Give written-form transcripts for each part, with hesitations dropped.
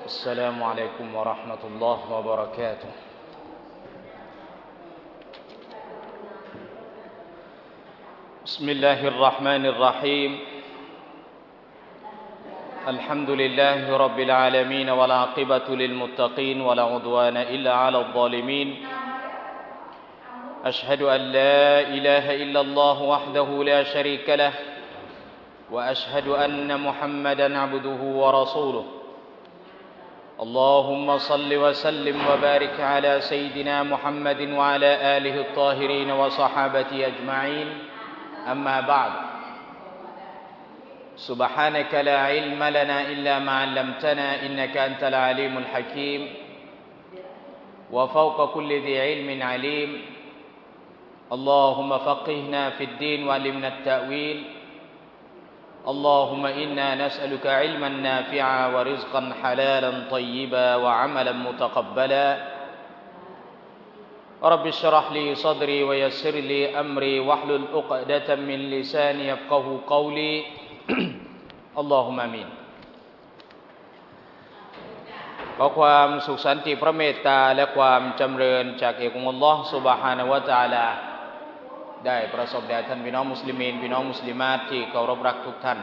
السلام عليكم ورحمة الله وبركاته بسم الله الرحمن الرحيم الحمد لله رب العالمين والعاقبة للمتقين ولا عدوان إلا على الظالمين أشهد أن لا إله إلا الله وحده لا شريك له وأشهد أن محمدا عبده ورسوله اللهم صل وسلم وبارك على سيدنا محمد وعلى آله الطاهرين وصحابته أجمعين أما بعد سبحانك لا علم لنا إلا ما علمتنا إنك أنت العليم الحكيم وفوق كل ذي علم عليم اللهم فقهنا في الدين وعلمنا التأويل اللهم إنا نسألك علما نافعا ورزقا حلالا طيبا وعملا متقبلا رب اشرح لي صدري ويسر لي أمري واحلل عقدة من لساني يفقهوا قولي اللهم آمينขอความสุขสันติพระเมตตาและความจำเริญจากเอกองค์อัลลอฮ์ซุบฮานะฮูวะตะอาลาได้ประสบแด่ท่านพี่น้องมุสลิมีนพี่น้องมุสลิมาตที่เคารพรักทุกท่าน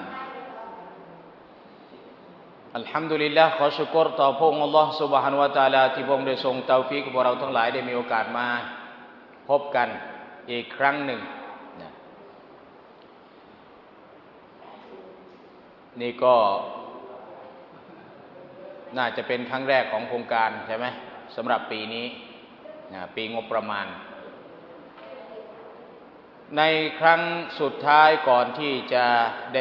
อัลฮัมดุลิลลาห์ขอชุกรต่อพระองค์อัลลอฮ์ซุบฮานะฮูวะตะอาลาที่พระองค์ได้ทรงเตาฟีกให้พวกเราทั้งหลายได้มีโอกาสมาพบกันอีกครั้งหนึ่งนี่ก็น่าจะเป็นครั้งแรกของโครงการใช่ไหมสำหรับปีนี้ปีงบประมาณในครั้งสุดท้ายก่อนที่จะได้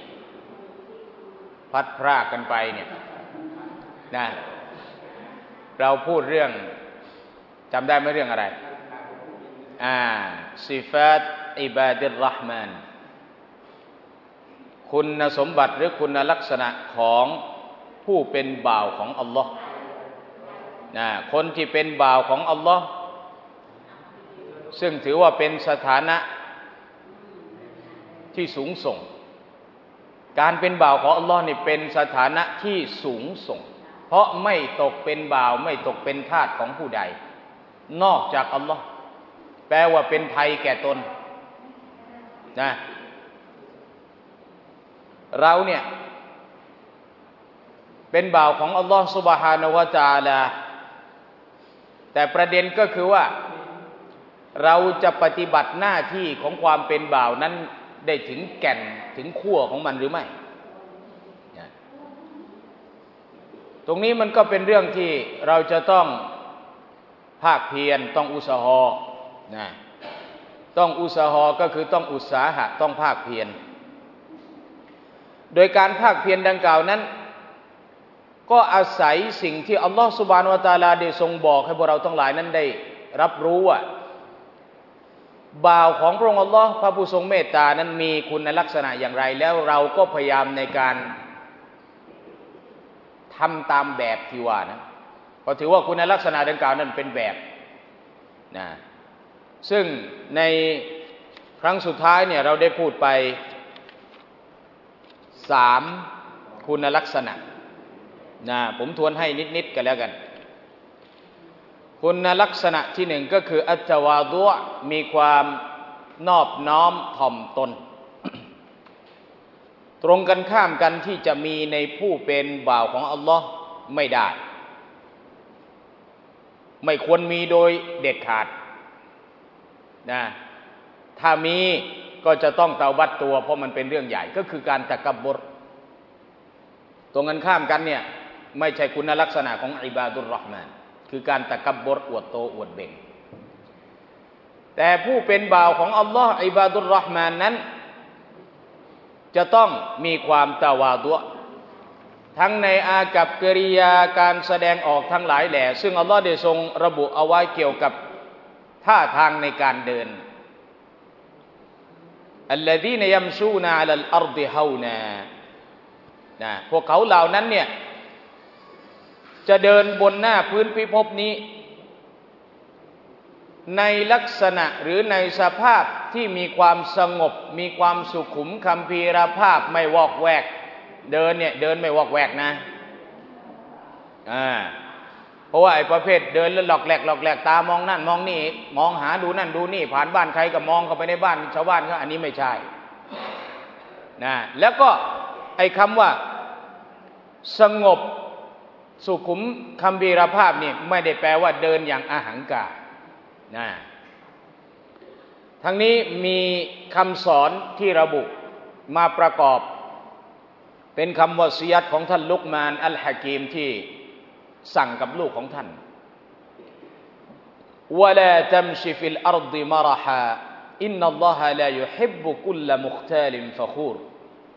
พลัดพรากกันไปเนี่ยนะเราพูดเรื่องจำได้ไหมเรื่องอะไรซิฟาตอิบาดิรเราะห์มานคุณสมบัติหรือคุณลักษณะของผู้เป็นบ่าวของอัลลอฮ์คนที่เป็นบ่าวของอัลลอฮ์ซึ่งถือว่าเป็นสถานะที่สูงส่งการเป็นบ่าวของอัลลอฮ์นี่เป็นสถานะที่สูงส่งเพราะไม่ตกเป็นบ่าวไม่ตกเป็นทาสของผู้ใดนอกจากอัลลอฮ์แปลว่าเป็นภัยแก่ตนนะเราเนี่ยเป็นบ่าวของอัลลอฮ์ซุบฮานะฮูวะตะอาลาแต่ประเด็นก็คือว่าเราจะปฏิบัติหน้าที่ของความเป็นบ่าวนั้นได้ถึงแก่นถึงขั้วของมันหรือไม่ตรงนี้มันก็เป็นเรื่องที่เราจะต้องภาคเพียรต้องอุตสาหะนะต้องอุตสาหะก็คือต้องอุตสาหะต้องภาคเพียรโดยการภาคเพียรดังกล่าวนั้นก็อาศัยสิ่งที่อัลลอฮฺซุบฮานะฮูวะตะอาลาได้ทรงบอกให้พวกเราทั้งหลายนั้นได้รับรู้ว่าบ่าวของพระองค์อัลลอฮ์พระผู้ทรงเมตตานั้นมีคุณลักษณะอย่างไรแล้วเราก็พยายามในการทำตามแบบที่ว่านะเพราะถือว่าคุณลักษณะดังกล่าวนั้นเป็นแบบนะซึ่งในครั้งสุดท้ายเนี่ยเราได้พูดไป3คุณลักษณะนะผมทวนให้นิดๆกันแล้วกันคุณลักษณะที่1ก็คืออัตตะวาดุอ์มีความนอบน้อมถ่อมตน ตรงกันข้ามกันที่จะมีในผู้เป็นบ่าวของอัลลอฮ์ไม่ได้ไม่ควรมีโดยเด็ดขาดนะถ้ามีก็จะต้องเตาบัตตัวเพราะมันเป็นเรื่องใหญ่ก็คือการตะกับบรตรงกันข้ามกันเนี่ยไม่ใช่คุณลักษณะของอิบาดุรเราะห์มานคือการตะกับบรอวดโตอวดเบ่งแต่ผู้เป็นบ่าวของอัลลอฮ์อิบาดุรเราะห์มานนั้นจะต้องมีความตะวาดุอ์ทั้งในอากัปกิริยาการแสดงออกทั้งหลายแหล่ซึ่งอัลลอฮ์ได้ทรงระบุเอาไว้เกี่ยวกับท่าทางในการเดินอัลลซีนยัมชูนาอะลัลอัรฎิฮาวนานะพวกเขาเหล่านั้นเนี่ยจะเดินบนหน้าพื้นพิภพนี้ในลักษณะหรือในสภาพที่มีความสงบมีความสุขุมคัมภีรภาพไม่วอกแวก เดินเนี่ยเดินไม่วอกแวกนะเพราะว่าไอ้ประเภทเดินแล้วหลอกแหลกตามองนั่นมองนี่มองหาดูนั่นดูนี่ผ่านบ้านใครก็มองเข้าไปในบ้านชาวบ้านเขาอันนี้ไม่ใช่นะแล้วก็ไอ้คำว่าสงบสุขุมคัมภีรภาพนี่ไม่ได้แปลว่าเดินอย่างอหังการนะทั้งนี้มีคำสอนที่ระบุมาประกอบเป็นคำวะซียะห์ของท่านลุกมานอัลฮะกีมที่สั่งกับลูกของท่านวะลาตัมชิฟิลอัรฎิมะรฮาอินนัลลอฮะลายุฮิบบุกุลมุคตาลินฟะคูร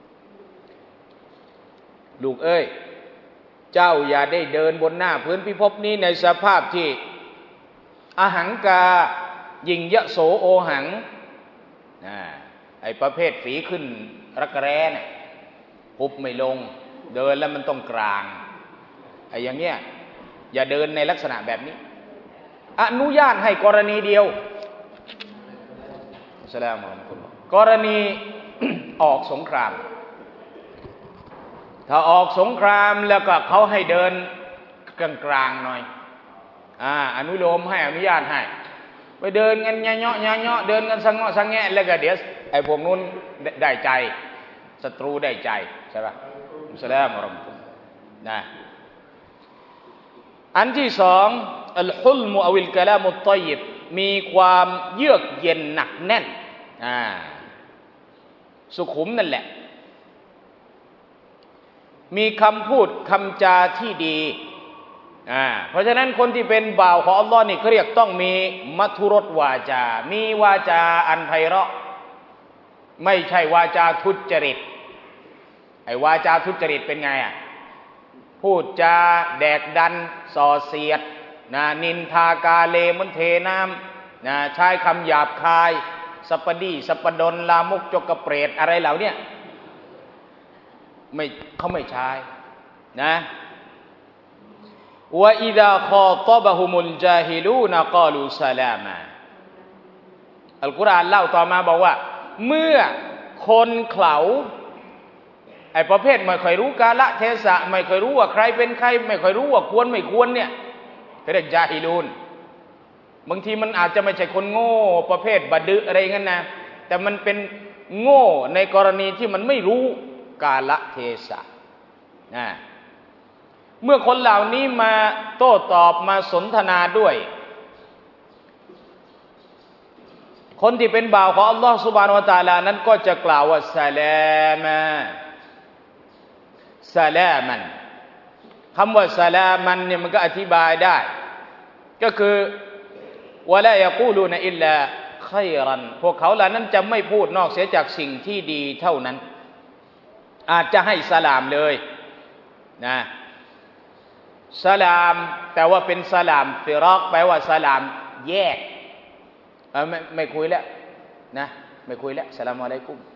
ลูกเอ้ยเจ้าอย่าได้เดินบนหน้าพื้นพิภพนี้ในสภาพที่อหังกายิ่งยโสโอหังไอ้ประเภทฝีขึ้นรักแร้เนี่ยหุบไม่ลงเดินแล้วมันต้องกลางไอ้อย่างเงี้ยอย่าเดินในลักษณะแบบนี้อนุญาตให้กรณีเดียวอัสสลามุอะลัยกุมกรณี ออกสงครามถ้าออกสงครามแล้วก็เขาให้เดินกลางๆหน่อยอนุโลมให้อนุญาตให้ไปเดินกันยะเนาะเดินกันสังเงาะสังแงะแล้วก็เดี๋ยวไอ้พวกนู้นได้ใจศัตรูได้ใจใช่ป่ะอัสสลามุอะลัยกุมนะอันที่สองอัลฮุลมุอวิลกะลามุตฏอยยิบมีความเยือกเย็นหนักแน่นสุขุมนั่นแหละมีคำพูดคำจาที่ดีเพราะฉะนั้นคนที่เป็นบ่าวของอัลลอฮ์นี่เขาเรียกต้องมีมัทุรสวาจามีวาจาอันไพเราะไม่ใช่วาจาทุจริตไอ้วาจาทุจริตเป็นไงพูดจาแดกดันส่อเสียดนินทากาเลเหมือนเทน้ำใช้คำหยาบคายสัปปดีสัปปดนลามกจกกระเปรตอะไรเหล่านี้ไม่เขาไม่ใช้นะวะอิดะคอฏบะฮุมุลญาฮิลูนกาลูซะลามาอัลกุรอานเล่าต่อมาบอกว่าเมื่อคนเขาไอ้ประเภทไม่ค่อยรู้กาลเทศะไม่ค่อยรู้ว่าใครเป็นใครไม่ค่อยรู้ว่าควรไม่ควรเนี่ยเขาเรียกญาฮิลูนบางทีมันอาจจะไม่ใช่คนโง่ประเภทบดื้ออะไรงั้นนะแต่มันเป็นโง่ในกรณีที่มันไม่รู้กาลเทศะเมื่อคนเหล่านี้มาโต้ตอบมาสนทนาด้วยคนที่เป็นบ่าวของอัลลอฮฺซุบฮานะฮูวะตะอาลานั้นก็จะกล่าวว่าสลามะสลามันคำว่าสลามันเนี่ยมันก็อธิบายได้ก็คือวะลายะกูลูนอิลลาค็อยรันพวกเขาเหล่านั้นจะไม่พูดนอกเสียจากสิ่งที่ดีเท่านั้นอาจจะให้สลามเลยนะสลามแต่ว่าเป็นสลามฟิรอกแปลว่าสลามแยกไม่คุยแล้วนะไม่คุยแล้วสลามอะลัยกุม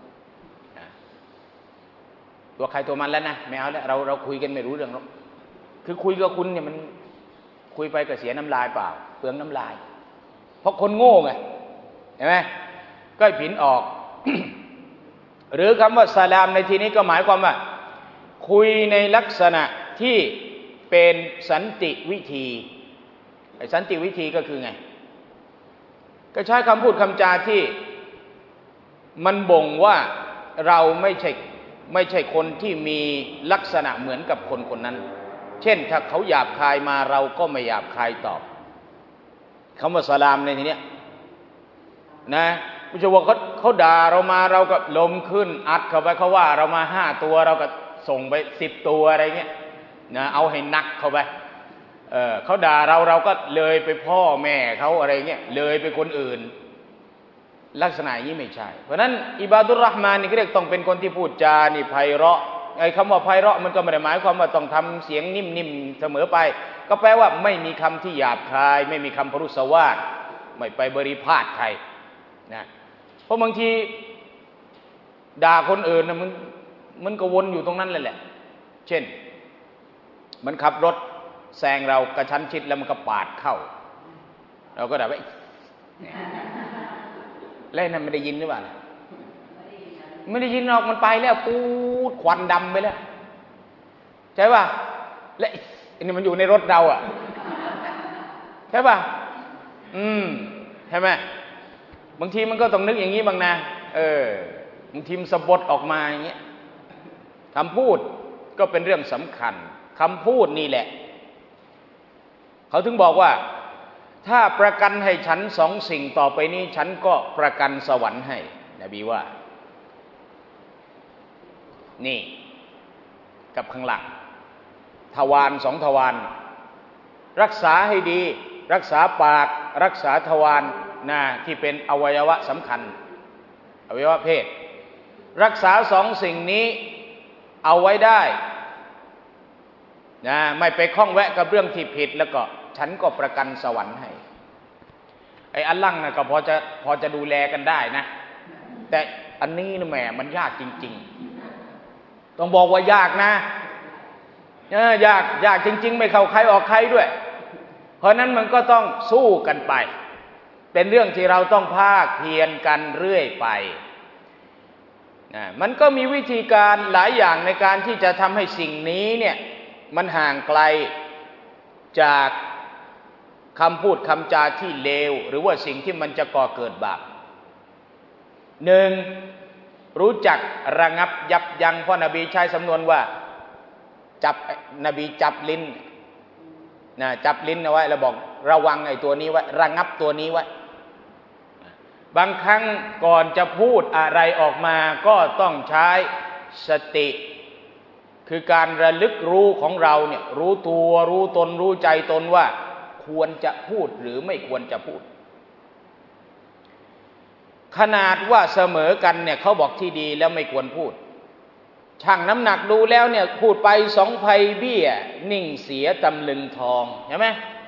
ตัวใครตัวมันแล้วนะไม่เอาแล้วเราคุยกันไม่รู้เรื่องหรอกคือคุยกับคุณเนี่ยมันคุยไปก็เสียน้ำลายเปล่าเปลืองน้ำลายเพราะคนโง่ไงเห็นไหมก็ผินออก หรือคำว่าสลามในที่นี้ก็หมายความว่าคุยในลักษณะที่เป็นสันติวิธีสันติวิธีก็คือไงก็ใช้คำพูดคำจาที่มันบ่งว่าเราไม่ใช่คนที่มีลักษณะเหมือนกับคนคนนั้นเช่นถ้าเขาหยาบคายมาเราก็ไม่หยาบคายตอบคำว่าสลามในที่นี้นะไม่ใช่ว่าเขาด่าเรามาเราก็ลมขึ้นอัดเข้าไปเขาว่าเรามา5 ตัวเราก็ส่งไป10 ตัวอะไรเงี้ยนะเอาให้นักเข้าไปเขาด่าเราก็เลยไปพ่อแม่เขาอะไรเงี้ยเลยไปคนอื่นลักษณะนี้ไม่ใช่เพราะนั้นอิบาดุรเราะห์มานนี่ก็เรียกต้องเป็นคนที่พูดจานี่ไพเราะไอ้คำว่าไพเราะมันก็ไม่ได้หมายความว่าต้องทำเสียงนิ่มๆเสมอไปก็แปลว่าไม่มีคำที่หยาบคายไม่มีคำพรุษวาทไม่ไปบริพาทใครนะเพราะบางทีด่าคนอื่นนะมันก็วนอยู่ตรงนั้นแหละเช่นมันขับรถแซงเรากระชั้นชิดแล้วมันก็ปาดเข้าเราก็ด่าว่าแล้วนั่นไม่ได้ยินหรือเปล่าไม่ได้ยินหรอกมันไปแล้วปูดควันดำไปแล้วใช่ป่ะและนี่มันอยู่ในรถเราอ่ะใช่ป่ะใช่ไหมบางทีมันก็ต้องนึกอย่างนี้บ้างนะบางทีมันสะบดออกมาอย่างเงี้ยคำพูดก็เป็นเรื่องสำคัญคำพูดนี่แหละเขาถึงบอกว่าถ้าประกันให้ฉัน2 สิ่งต่อไปนี้ฉันก็ประกันสวรรค์ให้นบีว่านี่กับข้างหลังทวาร2 ทวารรักษาให้ดีรักษาปากรักษาทวารที่เป็นอวัยวะสำคัญอวัยวะเพศรักษา2 สิ่งนี้เอาไว้ได้ไม่ไปข้องแวะกับเรื่องที่ผิดแล้วก็ฉันก็ประกันสวรรค์ให้ไอ้อันลังนะก็พอจะดูแลกันได้นะแต่อันนี้นะแหมมันยากจริงๆต้องบอกว่ายากนะยากจริงๆไม่เข้าใครออกใครด้วยเพราะนั้นมันก็ต้องสู้กันไปเป็นเรื่องที่เราต้องภาคเพียรกันเรื่อยไปมันก็มีวิธีการหลายอย่างในการที่จะทำให้สิ่งนี้เนี่ยมันห่างไกลจากคำพูดคำจาที่เลวหรือว่าสิ่งที่มันจะก่อเกิดบาป1รู้จักระงับยับยั้งเพราะนบีใช้สำนวนว่านบีจับลิ้นจับลิ้นเอาไว้แล้วบอกระวังไอ้ตัวนี้ไว้ระงับตัวนี้ไว้บางครั้งก่อนจะพูดอะไรออกมาก็ต้องใช้สติคือการระลึกรู้ของเราเนี่ยรู้ตัวรู้ตนรู้ใจตนว่าควรจะพูดหรือไม่ควรจะพูดขนาดว่าเสมอกันเนี่ยเขาบอกที่ดีแล้วไม่ควรพูดชั่งน้ำหนักดูแล้วเนี่ยพูดไป2 ไพเบี้ยนิ่งเสียตำลึงทองใช่ไหม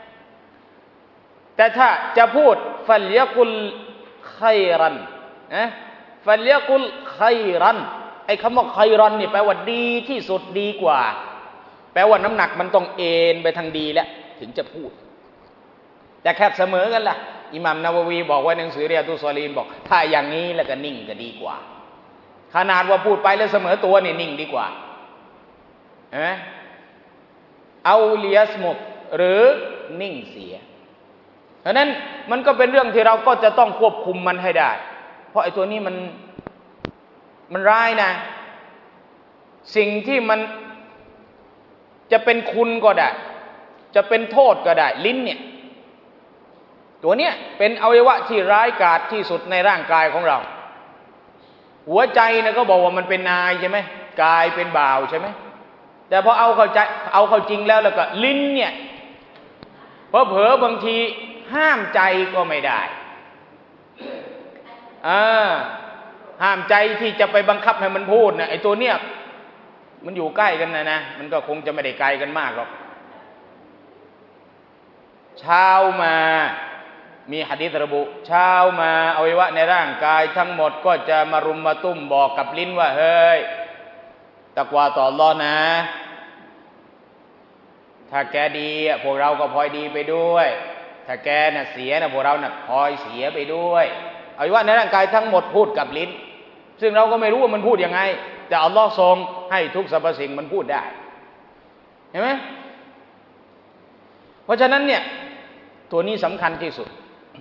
แต่ถ้าจะพูดฟัลยะกุลขัยรันฟัลยะกุลขัยรันไอ้คำว่าขัยรันนี่แปลว่าดีที่สุดดีกว่าแปลว่าน้ำหนักมันต้องเอ็นไปทางดีแล้วถึงจะพูดแต่แค่เสมอกันล่ะอิหม่ามนาววีบอกไว้ในหนังสือเรียตุศอลีนบอกถ้าอย่างนี้แล้วก็นิ่งก็ดีกว่าขนาดว่าพูดไปแล้วเสมอตัวนี่นิ่งดีกว่าเห็นไหมเอาเลียสมุกหรือนิ่งเสียเพราะนั้นมันก็เป็นเรื่องที่เราก็จะต้องควบคุมมันให้ได้เพราะไอ้ตัวนี้มันร้ายนะสิ่งที่มันจะเป็นคุณก็ได้จะเป็นโทษก็ได้ลิ้นเนี่ยตัวเนี้ยเป็นอวัยวะที่ร้ายกาจที่สุดในร่างกายของเราหัวใจนะก็บอกว่ามันเป็นนายใช่ไหมกายเป็นบ่าวใช่ไหมแต่พอเอาเข้าจริงแล้วก็ลิ้นเนี่ยเผลอบางทีห้ามใจก็ไม่ได้ห้ามใจที่จะไปบังคับให้มันพูดนะไอ้ตัวเนี้ยมันอยู่ใกล้กันนะมันก็คงจะไม่ได้ไกลกันมากหรอกเช้ามามีหะดีษระบุเช้ามาอวัยวะในร่างกายทั้งหมดก็จะมารุมมาตุ้มบอกกับลิ้นว่าเฮ้ยตักวาต่ออัลเลาะห์นะถ้าแกดีพวกเราก็พลอยดีไปด้วยถ้าแกน่ะเสียนะพวกเราน่ะพลอยเสียไปด้วยอวัยวะในร่างกายทั้งหมดพูดกับลิ้นซึ่งเราก็ไม่รู้ว่ามันพูดยังไงแต่อัลเลาะห์ทรงให้ทุกสรรพสิ่งมันพูดได้เห็นไหมเพราะฉะนั้นเนี่ยตัวนี้สำคัญที่สุด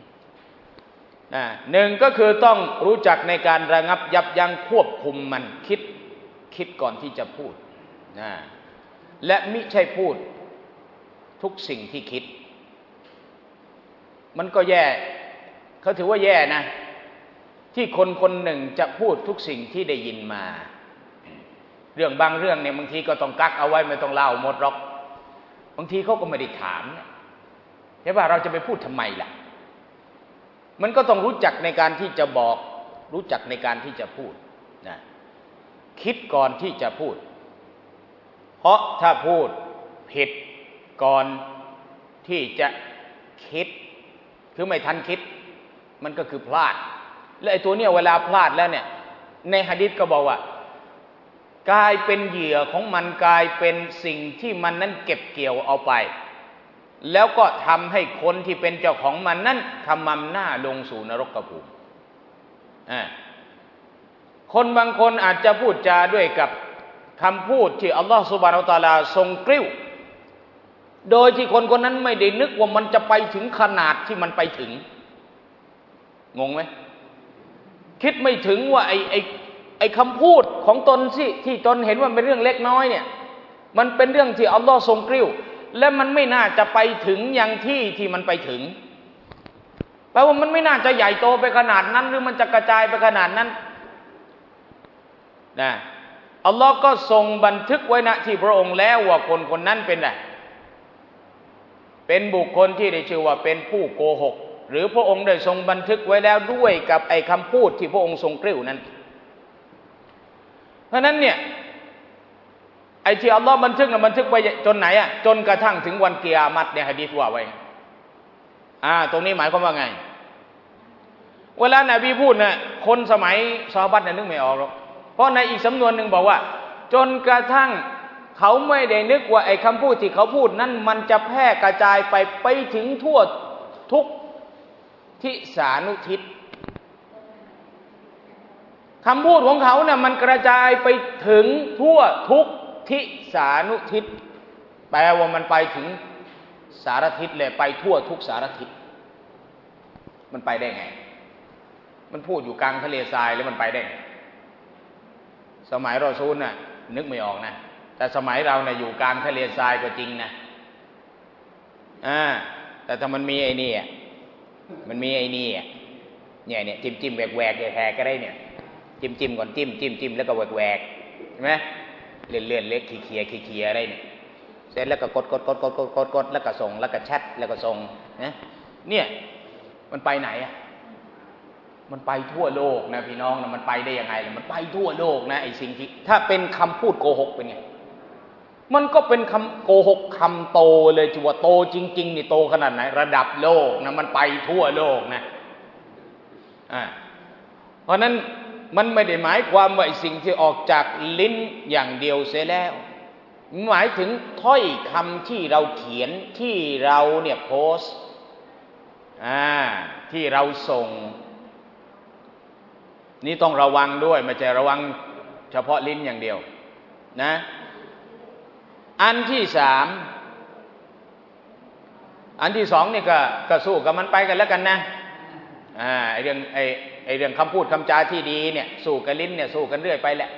1ก็คือต้องรู้จักในการระงับยับยั้งควบคุมมันคิดก่อนที่จะพูดและมิใช่พูดทุกสิ่งที่คิดมันก็แย่เขาถือว่าแย่นะที่คนหนึ่งจะพูดทุกสิ่งที่ได้ยินมาเรื่องบางเรื่องเนี่ยบางทีก็ต้องกักเอาไว้ไม่ต้องเล่าหมดหรอกบางทีเขาก็ไม่ได้ถามเนี่ยใช่ป่ะเราจะไปพูดทำไมล่ะมันก็ต้องรู้จักในการที่จะบอกรู้จักในการที่จะพูดนะคิดก่อนที่จะพูดเพราะถ้าพูดผิดก่อนที่จะคิดคือไม่ทันคิดมันก็คือพลาดและไอ้ตัวเนี้ยเวลาพลาดแล้วเนี่ยในหะดีษก็บอกว่ากลายเป็นเหยื่อของมันกลายเป็นสิ่งที่มันนั้นเก็บเกี่ยวเอาไปแล้วก็ทำให้คนที่เป็นเจ้าของมันนั้นขมำหน้าลงสู่นรกภูมิคนบางคนอาจจะพูดจาด้วยกับคำพูดที่อัลลอฮฺซุบฮานะฮูวะตะอาลาทรงกริ้วโดยที่คนคนนั้นไม่ได้นึกว่ามันจะไปถึงขนาดที่มันไปถึงงงไหมคิดไม่ถึงว่าไอ้คำพูดของตนที่ตนเห็นว่าเป็นเรื่องเล็กน้อยเนี่ยมันเป็นเรื่องที่อัลลอฮ์ทรงกริ้วและมันไม่น่าจะไปถึงอย่างที่มันไปถึงแปลว่ามันไม่น่าจะใหญ่โตไปขนาดนั้นหรือมันจะกระจายไปขนาดนั้นนะอัลลอฮ์ก็ทรงบันทึกไว้ณที่พระองค์แล้วว่าคนคนนั้นเป็นอะไรเป็นบุคคลที่ได้ชื่อว่าเป็นผู้โกหกหรือพระองค์ได้ทรงบันทึกไว้แล้วด้วยกับไอ้คำพูดที่พระองค์ทรงกริ้วนั้นเพราะนั้นเนี่ยไอ้ที่อัลลอฮ์บันทึกน่ะบันทึกไว้จนไหนอ่ะจนกระทั่งถึงวันกิยามัตในหะดีษว่าไว้ตรงนี้หมายความว่าไงเวลานบีพูดนะคนสมัยซอฮาบะห์นึกไม่ออกหรอกเพราะในอีกสำนวนหนึ่งบอกว่าจนกระทั่งเขาไม่ได้นึกว่าไอ้คำพูดที่เขาพูดนั้นมันจะแพร่กระจายไปถึงทั่วทุกทิศานุทิศคำพูดของเขาเนี่ยมันกระจายไปถึงทั่วทุกทิศานุทิศแปลว่ามันไปถึงสารทิศเลยไปทั่วทุกสารทิศมันไปได้ไงมันพูดอยู่กลางทะเลทรายแล้วมันไปได้ไงสมัยรอซูลน่ะนึกไม่ออกนะแต่สมัยเราเนี่ยอยู่กลางทะเลทรายก็จริงนะแต่ถ้ามันมีไอ้นี่มันมีไอ้นี่เนี่ยจิ้มแหวกแหกก็ได้เนี่ยจิ้มก่อนจิ้มแล้วก็แหวกใช่ไหมเลื่อนเล็กเคลียอะไรเนี่ยเสร็จแล้วก็กดแล้วก็ส่งแล้วก็แชทแล้วก็ส่งเนี่ยมันไปไหนอ่ะมันไปทั่วโลกนะพี่น้องนะมันไปได้ยังไงล่ะมันไปทั่วโลกนะไอ้สิ่งที่ถ้าเป็นคำพูดโกหกเป็นไงมันก็เป็นคำโกหกคำโตเลยจีว่าโตจริงๆนี่โตขนาดไหนระดับโลกนะมันไปทั่วโลกนะเพราะนั้นมันไม่ได้หมายความว่าสิ่งที่ออกจากลิ้นอย่างเดียวเสียแล้วหมายถึงถ้อยคำที่เราเขียนที่เราเนี่ยโพสต์ที่เราส่งนี่ต้องระวังด้วยไม่ใช่ระวังเฉพาะลิ้นอย่างเดียวนะอันที่สองนี่ก็สู้กับมันไปกันแล้วกันนะไอเรื่องคำพูดคำจาที่ดีเนี่ยสู้กับลิ้นเนี่ยสู้กันเรื่อยไปแหละ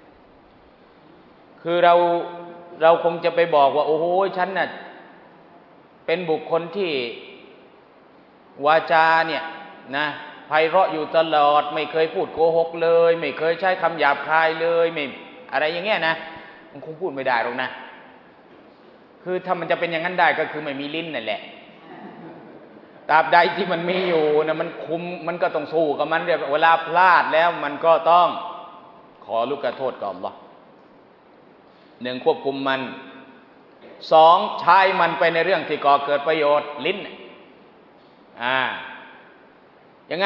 คือเราคงจะไปบอกว่าโอ้โหฉันน่ะเป็นบุคคลที่วาจาเนี่ยนะไพเราะอยู่ตลอดไม่เคยพูดโกหกเลยไม่เคยใช้คำหยาบคายเลยไม่อะไรอย่างเงี้ยนะมันคงพูดไม่ได้หรอกนะคือถ้ามันจะเป็นอย่างนั้นได้ก็คือไม่มีลิ้นนั่นแหละตราบใดที่มันมีอยู่นะมันคุมมันก็ต้องสู้กับมันเวลาพลาดแล้วมันก็ต้องขอลูกโทษกับอัลเลาะห์หนึ่งควบคุมมันสองใช้มันไปในเรื่องที่ก่อเกิดประโยชน์ลิ้นยังไง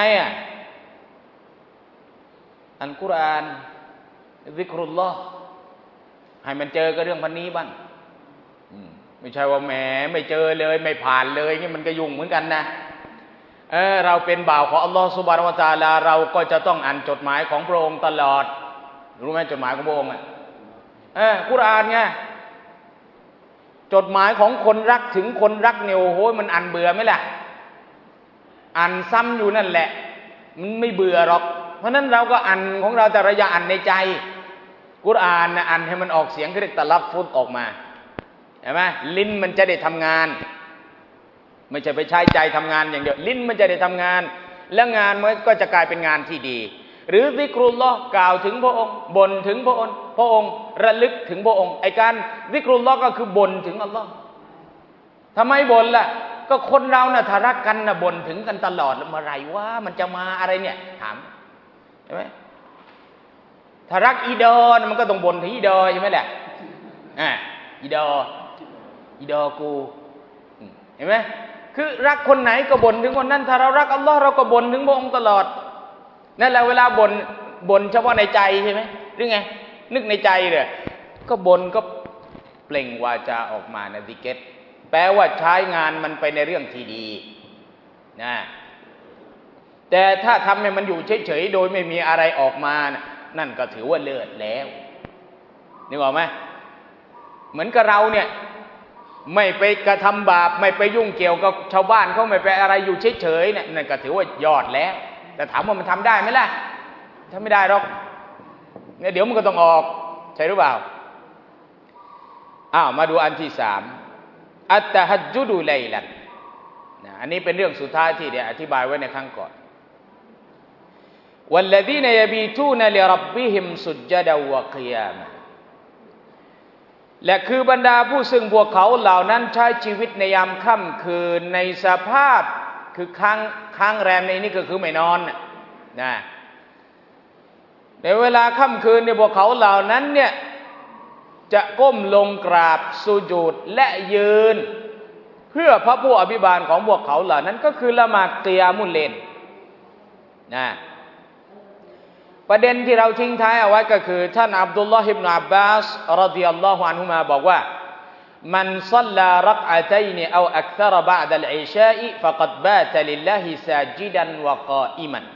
อัลกุรอานซิกรุลลอฮ์ให้มันเจอกับเรื่องพันนี้บ้างไม่ใช่ว่าแหมไม่เจอเลยไม่ผ่านเลยนี่มันก็ยุ่งเหมือนกันนะเราเป็นบ่าวของอัลลอฮ์ซุบฮานะฮูวะตะอาลาเราก็จะต้องอ่านจดหมายของพระองค์ตลอดรู้ไหมจดหมายของพระองค์กุรอานไงจดหมายของคนรักถึงคนรักเนี่ยโอ้โหมันอ่านเบื่อไหมล่ะอ่านซ้ำอยู่นั่นแหละมันไม่เบื่อหรอกเพราะนั้นเราก็อ่านของเราแต่ระยะอ่านในใจกุรอานนะอ่านให้มันออกเสียงเรียกตะลัฟฟุซออกมาเห็นไหมลิ้นมันจะได้ทำงานไม่ใช่ไปใช้ใจทำงานอย่างเดียวลิ้นมันจะได้ทำงานแล้วงานมันก็จะกลายเป็นงานที่ดีหรือซิกรุลลอฮ์กล่าวถึงพระองค์บ่นถึงพระองค์ระลึกถึงพระองค์ไอ้การซิกรุลลอฮ์ก็คือบ่นถึงอัลลอฮ์ทำไมบ่นล่ะก็คนเราน่ะถ้ารักกันน่ะบ่นถึงกันตลอดเมื่อไหร่ว่ามันจะมาอะไรเนี่ยถามใช่ไหมถ้ารักอีดอมันก็ต้องบ่นถึงอีดอใช่ไหมแหละอีดอกูเห็นไหมคือรักคนไหนก็บ่นถึงคนนั้นถ้าเรารักอัลลอฮ์เราก็บ่นถึงพระองค์ตลอดนั่นแหละเวลาบ่นเฉพาะในใจใช่ไหมหรือไงนึกในใจเลยก็บ่นก็เปล่งวาจาออกมานะซิกรแปลว่าใช้งานมันไปในเรื่องที่ดีนะแต่ถ้าทำให้มันอยู่เฉยๆโดยไม่มีอะไรออกมานั่นก็ถือว่าเลิศแล้วนึกออกไหมเหมือนกับเราเนี่ยไม่ไปกระทำบาปไม่ไปยุ่งเกี่ยวกับชาวบ้านเขาไม่ไปอะไรอยู่เฉยๆเนี่ยนั่นก็ถือว่ายอดแล้วแต่ถามว่ามันทำได้ไหมล่ะทำไม่ได้หรอกเนี่ยเดี๋ยวมันก็ต้องออกใช่หรือเปล่ามาดูอันที่สามอัตตะฮัจจุดุไลลันอันนี้เป็นเรื่องสุดท้ายที่เดี๋ยวอธิบายไว้ในครั้งก่อนวัลลซีนยะบีตูนลิร็อบบิฮิมซุจญะดะวะกิยามะและคือบรรดาผู้ซึ่งพวกเขาเหล่านั้นใช้ชีวิตในยามค่ำคืนในสภาพคือค้างแรมในนี้ก็คือไม่นอนนะในเวลาค่ำคืนเนี่ยพวกเขาเหล่านั้นเนี่ยจะก้มลงกราบสุญูดและยืนเพื่อพระผู้อภิบาลของพวกเขาเหล่านั้นก็คือละหมาดกิยามุลเลลนะประเด็นที่เราทิ้งท้ายเอาไว้ก็คือท่านอับดุลลอฮ์อิบนุอับบาสรฎิยัลลอฮุอันฮุมาบอกว่ามันศ็อลลารักอะตัยนเอาอักษรบะอ์ดัลอิชาอิฟะกัดบาตลิลลาฮิซาจิดันวะกออิมัน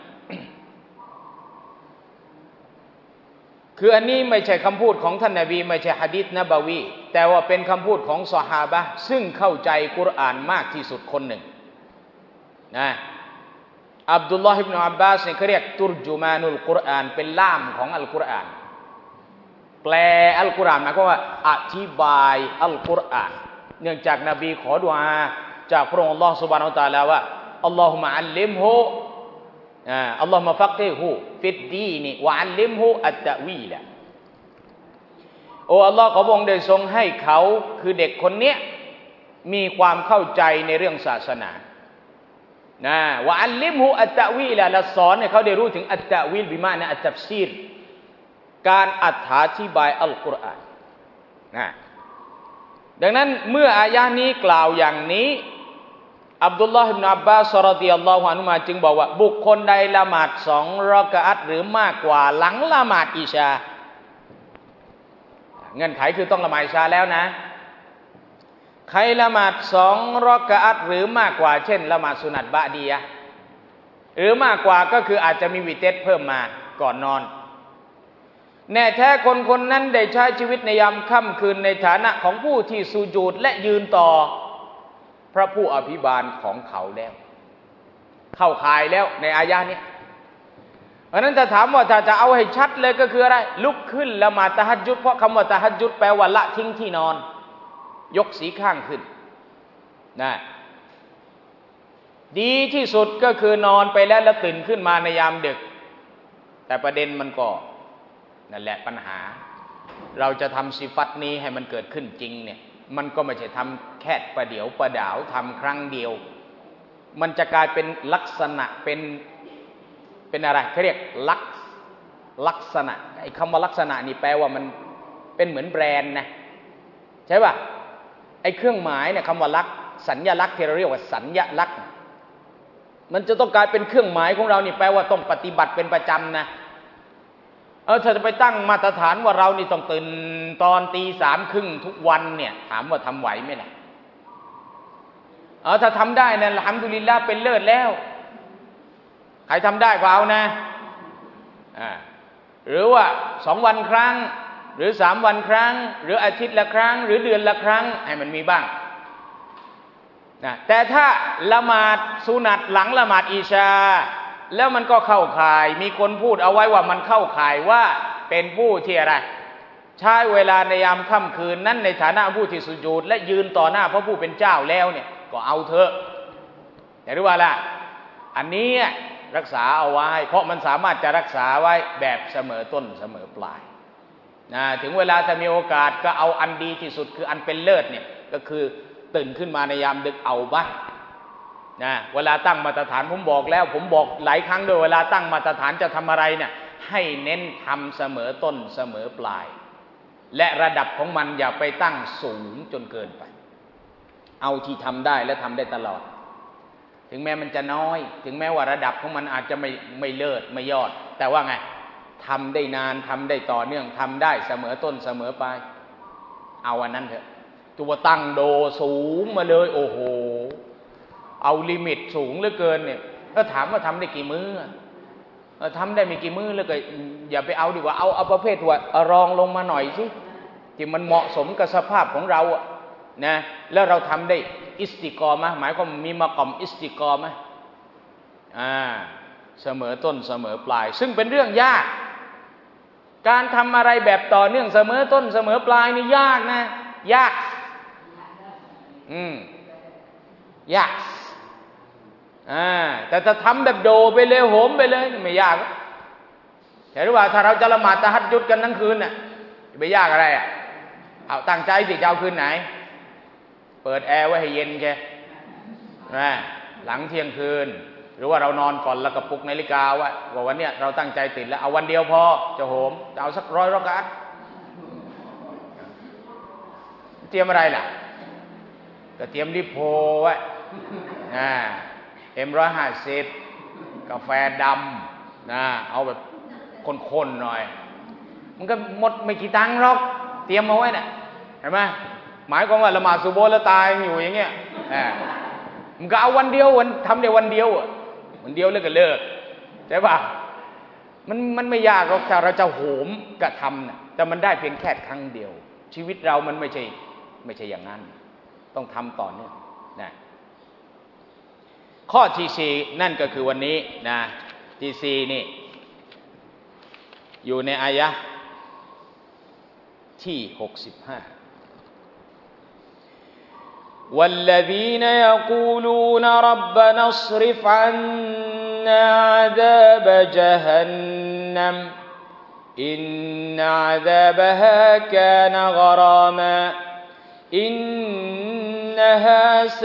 คืออันนี้ไม่ใช่คำพูดของท่านนบีไม่ใช่หะดีษนบะวีแต่ว่าเป็นคำพูดของซอฮาบะห์ซึ่งเข้าใจกุรอานมากที่สุดคนหนึ่งนะอับดุลลอฮ์อิบนุอับบาสเนี่ยเขาเรียกตุรจุมานุลกุรอานเป็นล่ามของอัลกุรอานแปลอัลกุรอานหมายความว่าอธิบายอัลกุรอานเนื่องจากนบีขอดุอาจากพระองค์อัลลอฮ์ซุบฮานะฮูวะตะอาลาว่าอัลลอฮุมะอัลลิมฮุอัลลอฮุมะฟักฮิฮุฟิดดีนวะอัลลิมฮุอัตตะวีลโอ้อัลลอฮ์ขอพระองค์ได้ทรงให้เขาคือเด็กคนนี้มีความเข้าใจในเรื่องศาสนานะวะอัลลิมฮุอัตตะวีลและสอนให้เขาได้รู้ถึงอัตตะวีลบิมานะอัตตัฟซีรการอธิบายอัลกุรอานนะดังนั้นเมื่ออายะห์นี้กล่าวอย่างนี้อับดุลลอฮ์อิบนุอับบาสรฎิยัลลอฮุอันฮุมาจึงบอกว่าบุคคลใดละหมาด2รอกะอัตหรือมากกว่าหลังละหมาดอิชาเงื่อนไขคือต้องละหมาดอิชาแล้วนะใครละหมาด2รอกะอัตหรือมากกว่าเช่นละหมาดสุนัตบะดียะห์หรือมากกว่าก็คืออาจจะมีวิเตรเพิ่มมาก่อนนอนแน่แท้คนคนนั้นได้ใช้ชีวิตในยามค่ำคืนในฐานะของผู้ที่สุญูดและยืนต่อพระผู้อภิบาลของเขาแล้วเข้าข่ายแล้วในอายะนี้เพราะนั้นถ้าถามว่าถ้าจะเอาให้ชัดเลยก็คืออะไรลุกขึ้นละหมาดตะฮัจญุดเพราะคำว่าตะฮัจญุดแปลว่าละทิ้งที่นอนยกสีข้างขึ้นนะดีที่สุดก็คือนอนไปแล้วตื่นขึ้นมาในยามดึกแต่ประเด็นมันก็นั่นแหละปัญหาเราจะทำซิฟัตนี้ให้มันเกิดขึ้นจริงเนี่ยมันก็ไม่ใช่ทำแค่ประเดี๋ยวประดาวทำครั้งเดียวมันจะกลายเป็นลักษณะเป็นอะไรเขาเรียกลักษณะไอ้คำว่าลักษณะนี่แปลว่ามันเป็นเหมือนแบรนด์นะใช่ป่ะไอ้เครื่องหมายเนี่ยคำว่าสัญลักษณ์ที่เราเรียกว่าสัญลักษณ์มันจะต้องกลายเป็นเครื่องหมายของเรานี่แปลว่าต้องปฏิบัติเป็นประจำนะถ้าจะไปตั้งมาตรฐานว่าเรานี่ต้องตื่นตอนตี 3:30ทุกวันเนี่ยถามว่าทำไหวไหมล่ะถ้าทำได้เนี่ยอัลฮัมดุลิลลาห์เป็นเลิศแล้วใครทำได้ก็เอานะหรือว่า2 วันครั้งหรือ3 วันครั้งหรืออาทิตย์ละครั้งหรือเดือนละครั้งให้มันมีบ้างนะแต่ถ้าละหมาดสุนัตหลังละหมาดอิชาแล้วมันก็เข้าข่ายมีคนพูดเอาไว้ว่ามันเข้าข่ายว่าเป็นผู้ที่อะไรใช้เวลาในยามค่ำคืนนั้นในฐานะผู้ที่สุญูดและยืนต่อหน้าพระผู้เป็นเจ้าแล้วเนี่ยก็เอาเถอะแต่รู้ว่าล่ะอันนี้รักษาเอาไว้เพราะมันสามารถจะรักษาไว้แบบเสมอต้นเสมอปลายนะถึงเวลาถ้ามีโอกาสก็เอาอันดีที่สุดคืออันเป็นเลิศเนี่ยก็คือตื่นขึ้นมาในยามดึกเอาบ้างนะเวลาตั้งมาตรฐานผมบอกแล้วผมบอกหลายครั้งด้วยเวลาตั้งมาตรฐานจะทำอะไรเนี่ยให้เน้นทำเสมอต้นเสมอปลายและระดับของมันอย่าไปตั้งสูงจนเกินไปเอาที่ทำได้และทำได้ตลอดถึงแม้มันจะน้อยถึงแม้ว่าระดับของมันอาจจะไม่เลิศไม่ยอดแต่ว่าไงทำได้นานทำได้ต่อเนื่องทำได้เสมอต้นเสมอปลายเอาอันนั้นเถอะตัวตั้งโดสูงมาเลยโอ้โหเอาลิมิตสูงเหลือเกินเนี่ยถ้าถามว่าทำได้กี่มื้อทำได้ไม่กี่มื้อแล้วก็อย่าไปเอาดีกว่าเอาประเภทว่ารองลงมาหน่อยสิที่มันเหมาะสมกับสภาพของเรานะแล้วเราทำได้อิสติกอมะหมายความมีมากอมอิสติกอมะเสมอต้นเสมอปลายซึ่งเป็นเรื่องยากการทำอะไรแบบต่อเนื่องเสมอต้นเสมอปลายนี่ยากนะยากยากแต่ถ้าทำแบบโดไปเลยโหมไปเลยไม่ยากแต่รู้ว่าถ้าเราจะละหมาดตะฮัจญุดกันทั้งคืนน่ะจะไปยากอะไรเอาตั้งใจสิจะเอาคืนไหนเปิดแอร์ไว้ให้เย็นแค่หลังเที่ยงคืนหรือว่าเรานอนก่อนแล้วก็ปลุกนาฬิกาไว้ว่าวันเนี้ยเราตั้งใจติดแล้วเอาวันเดียวพอจะโหมจะเอาสัก100 เราะกาตเตรียมอะไรล่ะก็เตรียมลิโพไว้M150กาแฟดำเอาแบบข้นๆหน่อยมันก็หมดไม่กี่ตังค์หรอกเตรียมเอาไว้น่ะเห็นไหมหมายความว่าละหมาดซุบฮ์แล้วตายอยู่อย่างเงี้ยมันก็เอาวันเดียวทำได้วันเดียววันเดียวแล้วก็เลิกใช่ป่ะมันไม่ยากหรอกถ้าเราจะโหมกระทำนะแต่มันได้เพียงแค่ครั้งเดียวชีวิตเรามันไม่ใช่อย่างนั้นต้องทำต่อเนื่องนะข้อที่ 4นั่นก็คือวันนี้นะที่ 4นี่อยู่ในอายะห์ที่ 65 والذين يقولون ربنا اصرف عنا عذاب جهنم إن عذابها كان غراما إنها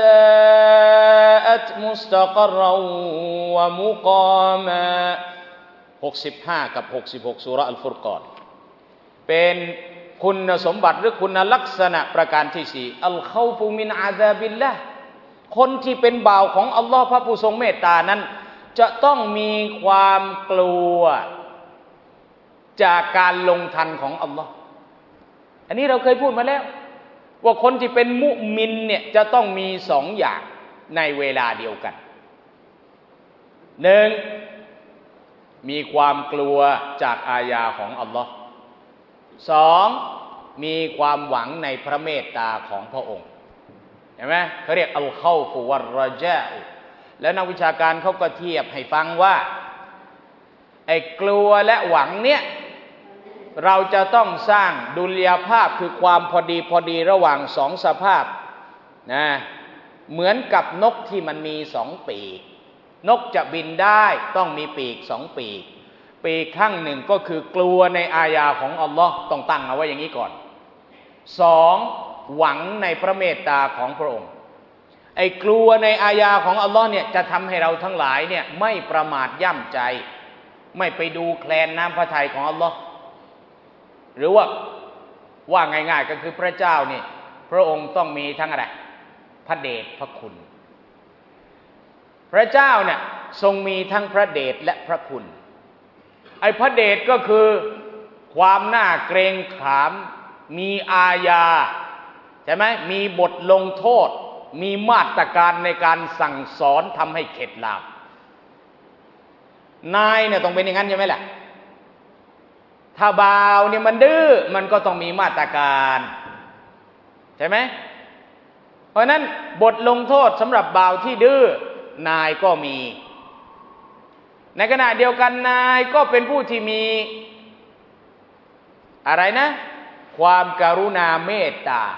ساءت مستقرا ومقاما 65 กับ 66 ซูเราะห์อัลฟุรกานเป็นคุณสมบัติหรือคุณลักษณะประการที่ 4อัลคอฟุมินอาซาบิลละห์คนที่เป็นบ่าวของอัลลอฮ์พระผู้ทรงเมตตานั้นจะต้องมีความกลัวจากการลงทันของอัลลอฮ์อันนี้เราเคยพูดมาแล้วว่าคนที่เป็นมุมินเนี่ยจะต้องมี2 อย่างในเวลาเดียวกัน 1. มีความกลัวจากอายาของอัลลอฮ์ 2. มีความหวังในพระเมตตาของพระองค์เห็นไหมเขาเรียกอัลคอฟุวัรรจาอุแล้วนักวิชาการเขาก็เทียบให้ฟังว่าไอ้กลัวและหวังเนี่ยเราจะต้องสร้างดุลยภาพคือความพอดีระหว่าง2 สภาพนะเหมือนกับนกที่มันมี2 ปีกนกจะบินได้ต้องมีปีก2 ปีกปีกข้างหนึ่งก็คือกลัวในอายาของอัลลอฮ์ต้องตั้งเอาไว้อย่างนี้ก่อน 2. หวังในพระเมตตาของพระองค์ไอ้กลัวในอายาของอัลลอฮ์เนี่ยจะทำให้เราทั้งหลายเนี่ยไม่ประมาทย่ำใจไม่ไปดูแคลนน้ำพระทัยของอัลลอฮ์หรือว่าง่ายๆก็คือพระเจ้านี่พระองค์ต้องมีทั้งอะไรพระเดชพระคุณพระเจ้าเนี่ยทรงมีทั้งพระเดชและพระคุณไอ้พระเดชก็คือความน่าเกรงขามมีอาญาใช่ไหมมีบทลงโทษมีมาตรการในการสั่งสอนทำให้เข็ดหลาบนายเนี่ยต้องเป็นอย่างนั้นใช่ไหมล่ะถ้าบ่าวเนี่ยมันดื้อมันก็ต้องมีมาตรการใช่ไหมเพราะนั้นบทลงโทษสำหรับบ่าวที่ดื้อนายก็มีในขณะเดียวกันนายก็เป็นผู้ที่มีอะไรนะความกรุณาเมตตา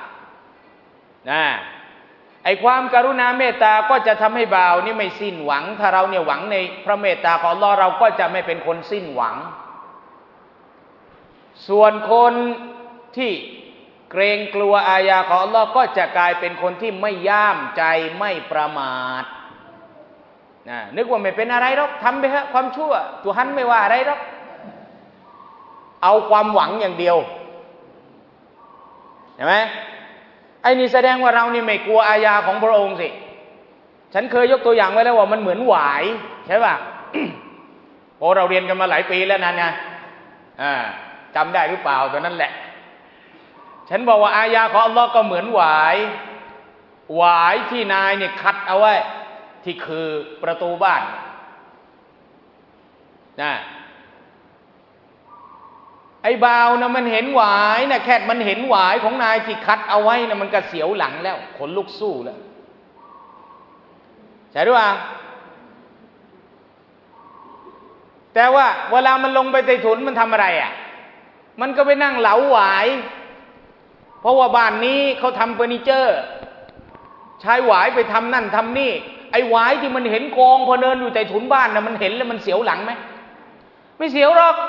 ไอ้ความกรุณาเมตตาก็จะทำให้บ่าวนี่ไม่สิ้นหวังถ้าเราเนี่ยหวังในพระเมตตาของอัลเลาะห์เราก็จะไม่เป็นคนสิ้นหวังส่วนคนที่เกรงกลัวอายาของอัลเลาะห์ก็จะกลายเป็นคนที่ไม่ย่ามใจไม่ประมาทนึกว่าไม่เป็นอะไรหรอกทำไปเถอะความชั่วตุฮันไม่ว่าอะไรหรอกเอาความหวังอย่างเดียวเห็นไหมไอ้นี่แสดงว่าเรานี่ไม่กลัวอายาของพระองค์สิฉันเคยยกตัวอย่างไว้แล้วว่ามันเหมือนหวายใช่ป่ะ พอเราเรียนกันมาหลายปีแล้วนั่นไงจำได้หรือเปล่าตอนนั้นแหละฉันบอกว่าอายาของอัลลอฮ์ก็เหมือนหวายที่นายเนี่ยคัดเอาไว้ที่คือประตูบ้านไไอ้บ่าวนะมันเห็นหวายนะแค่มันเห็นหวายของนายที่คัดเอาไว้นะมันก็เสียวหลังแล้วขนลุกสู้แล้วใช่หรือเปล่าแต่ว่าเวลามันลงไปใต้ถุนมันทำอะไรอ่ะมันก็ไปนั่งเหลาหวายเพราะว่าบ้านนี้เขาทำเฟอร์นิเจอร์ใช้หวายไปทำนั่นทำนี่ไอ้หวายที่มันเห็นกองพอเดินอยู่ใต้ถุนบ้านนะมันเห็นแล้วมันเสียวหลังไหมไม่เสียวหรอก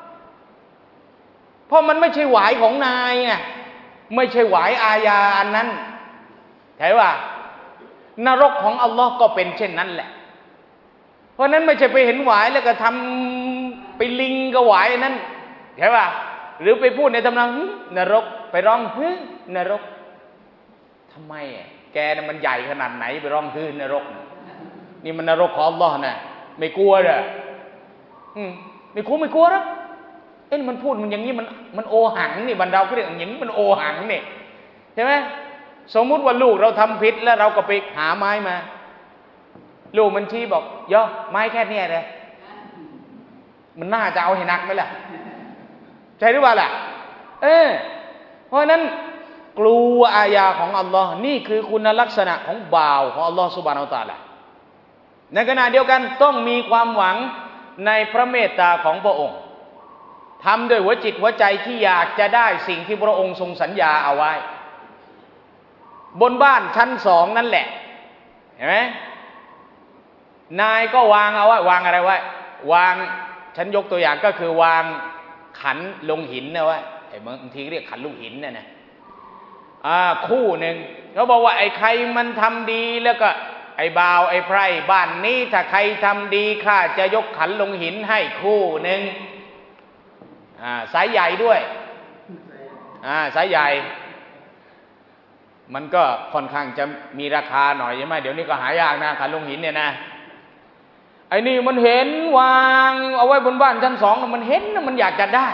เพราะมันไม่ใช่หวายของนายไงไม่ใช่หวายอาญาอันนั้นใช่ป่ะนรกของอัลลอฮ์ก็เป็นเช่นนั้นแหละเพราะนั้นไม่ใช่ไปเห็นหวายแล้วก็ทำไปลิงกับหวายนั้นใช่ป่ะหรือไปพูดในตำนานนรกไปร้องนรกทำไมแกน่ะมันใหญ่ขนาดไหนไปร้องนรกนี่มันนรกของอัลลอฮ์นะไม่กลัวเหรอไม่กลัวหรอกมันพูดมันอย่างนี้มันโอหังนี่บรรดาเขาเรียกอย่างนี้มันโอหังนี่ใช่ไหมสมมุติว่าลูกเราทำผิดแล้วเราก็ไปหาไม้มาลูกมันชี้บอกย่อไม้แค่นี้เลยมันน่าจะเอาให้หนักไหมล่ะใช่หรือเปล่าล่ะเพราะนั้นกลัวอาญาของอัลลอฮ์นี่คือคุณลักษณะของบ่าวของอัลลอฮ์ซุบฮานะฮูวะตะอาลาในขณะเดียวกันต้องมีความหวังในพระเมตตาของพระองค์ทำด้วยหัวจิตหัวใจที่อยากจะได้สิ่งที่พระองค์ทรงสัญญาเอาไว้บนบ้านชั้น2นั่นแหละเห็นไหมนายก็วางเอาไว้วางอะไรไว้วางฉันยกตัวอย่างก็คือวางขันลงหินนะไว้บางทีเรียกขันลูกหินนะคู่หนึ่งเขาบอกว่าไอ้ใครมันทำดีแล้วก็ไอ้บ่าวไอ้ไพร่บ้านนี้ถ้าใครทำดีข้าจะยกขันลงหินให้คู่หนึ่งสายใหญ่ด้วยสายใหญ่มันก็ค่อนข้างจะมีราคาหน่อยใช่ไหมเดี๋ยวนี้ก็หายากนะขันลงหินเนี่ยนะไอ้นี่มันเห็นวางเอาไว้บนบ้านชั้น2มันเห็นมันอยากจะได้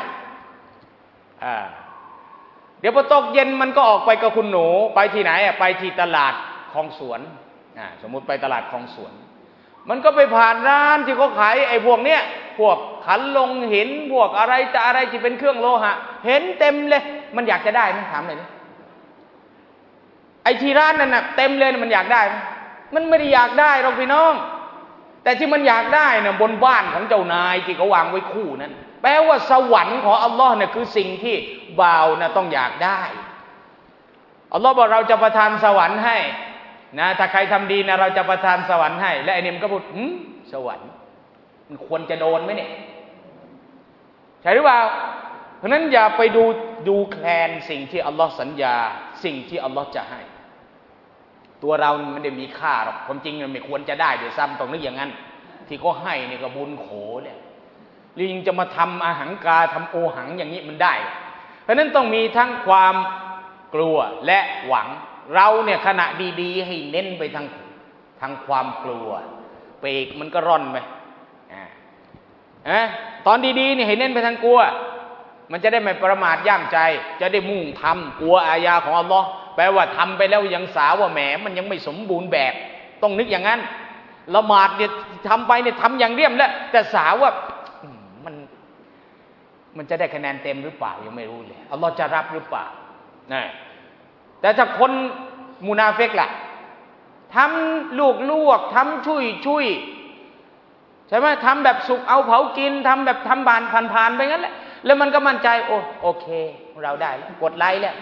เดี๋ยวพอตกเย็นมันก็ออกไปกับคุณหนูไปที่ไหนไปที่ตลาดคลองสวนสมมุติไปตลาดคลองสวนมันก็ไปผ่านร้านที่เขาขายไอ้พวกเนี้ยพวกขันลงหินพวกอะไรแต่อะไรที่เป็นเครื่องโลหะเห็นเต็มเลยมันอยากจะได้มั้ยถามหน่อยดิไอ้ที่ร้านนั่นน่ะเต็มเลยมันอยากได้มั้ยมันไม่ได้อยากได้หรอกพี่น้องแต่ที่มันอยากได้น่ะบนบ้านของเจ้านายที่เขาวางไว้คู่นั้นแปลว่าสวรรค์ของอัลลอฮ์เนี่ยคือสิ่งที่บ่าวน่ะต้องอยากได้อัลลอฮ์บอกเราจะประทานสวรรค์ให้นะถ้าใครทำดีนะเราจะประทานสวรรค์ให้และไอ้นี่มันก็พูดสวรรค์มันควรจะโดนไหมเนี่ยใช่หรือเปล่าเพราะนั้นอย่าไปดูแคลนสิ่งที่อัลลอฮ์สัญญาสิ่งที่อัลลอฮ์จะให้ตัวเรามันไม่ได้มีค่าหรอกความจริงมันไม่ควรจะได้เดี๋ยวซ้ำต้องนึกอย่างนั้นที่เขาให้เนี่ยก็บุญโขเนี่ยลิงจะมาทำอาหังกาทำโอหังอย่างนี้มันได้เพราะนั้นต้องมีทั้งความกลัวและหวังเราเนี่ยขณะดีๆให้เน้นไปทางความกลัวปีกมันก็ร่อนไปตอนดีๆนี่ให้เน้นไปทางกลัวมันจะได้ไม่ประมาทย่ามใจจะได้มุ่งทำกลัวอาญาของอัลลอฮ์แปลว่าทำไปแล้วยังสาว่าแหมมันยังไม่สมบูรณ์แบบต้องนึกอย่างนั้นละหมาดเนี่ยทำไปเนี่ยทำอย่างเรียมแล้วแต่สาว่ามันจะได้คะแนนเต็มหรือเปล่ายังไม่รู้เลยอัลลอฮ์จะรับหรือเปล่าแต่ถ้าคนมุนาฟิกล่ะทำลวกทำชุยใช่ไหมทำแบบสุกเอาเผากินทำแบบทำบานผ่านไปงั้นแหละแล้วมันก็มั่นใจโอเคเราได้แล้วกดไลค์แล้ว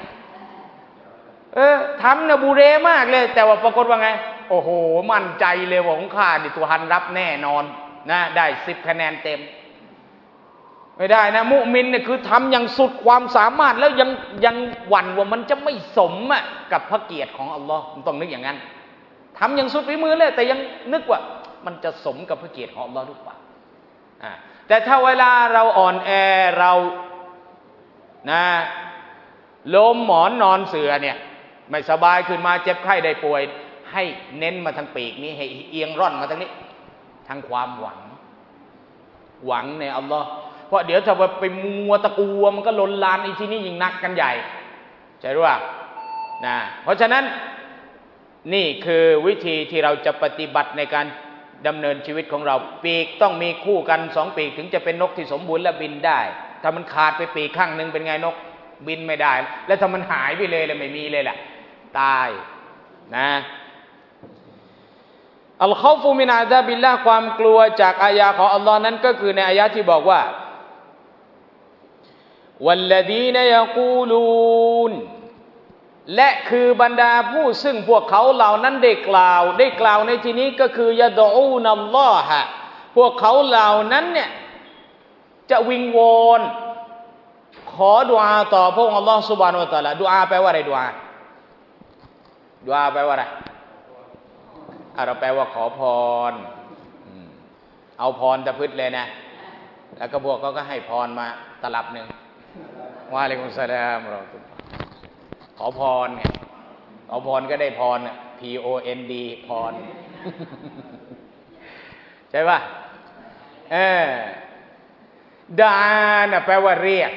ทำนะบูเรมากเลยแต่ว่าปรากฏว่าไงโอ้โหมั่นใจเลยว่าของข้านี่ตัวฮันรับแน่นอนนะได้10คะแนนเต็มไม่ได้นะมุมินเนี่ยคือทำอย่างสุดความสามารถแล้วยังหวั่นว่ามันจะไม่สมกับพระเกียรติของอัลลอฮ์ต้องนึกอย่างนั้นทำอย่างสุดฝีมือเลยแต่ยังนึกว่ามันจะสมกับพระเกียรติของอัลลอฮ์หรือเปล่าแต่ถ้าเวลาเราอ่อนแอเราล้มหมอนนอนเสือเนี่ยไม่สบายขึ้นมาเจ็บไข้ได้ป่วยให้เน้นมาทางปีกนี้ให้เอียงร่อนมาทางนี้ทางความหวังในอัลลอฮ์เพราะเดี๋ยวถ้าไปมัวตะกัวมันก็ลนลานอีที่นี่ยิ่งนักกันใหญ่ใช่หรือเปล่าเพราะฉะนั้นนี่คือวิธีที่เราจะปฏิบัติในการดำเนินชีวิตของเราปีกต้องมีคู่กัน2ปีกถึงจะเป็นนกที่สมบูรณ์และบินได้ถ้ามันขาดไปปีกข้างนึงเป็นไงนกบินไม่ได้แล้วถ้ามันหายไปเลยแล้วไม่มีเลยล่ะตายนะอัลคอฟูมินอาซาบิลลาห์ความกลัวจากอายะของอัลลอฮ์นั้นก็คือในอายะที่บอกว่าวัลลดีนยะกูลูนและคือบรรดาผู้ซึ่งพวกเขาเหล่านั้นได้กล่าวในที่นี้ก็คือยะดูอูนัลลอฮะพวกเขาเหล่านั้นเนี่ยจะวิงวอนขอดุอาต่อพระองค์อัลลอฮ์ซุบฮานะฮูวะตะอาลาดุอาแปลว่าอะไรดุอาแปลว่าอะไรเราแปลว่าขอพรเอาพรตะพึดเลยนะแล้วก็พวกเขาก็ให้พรมาตลับหนึ่งวะอะลัยกุมสสลามเราขอพรเนี่ยขอพรก็ได้พรPOND พรใช่ป่ะดาน่ะแปลว่าเรียก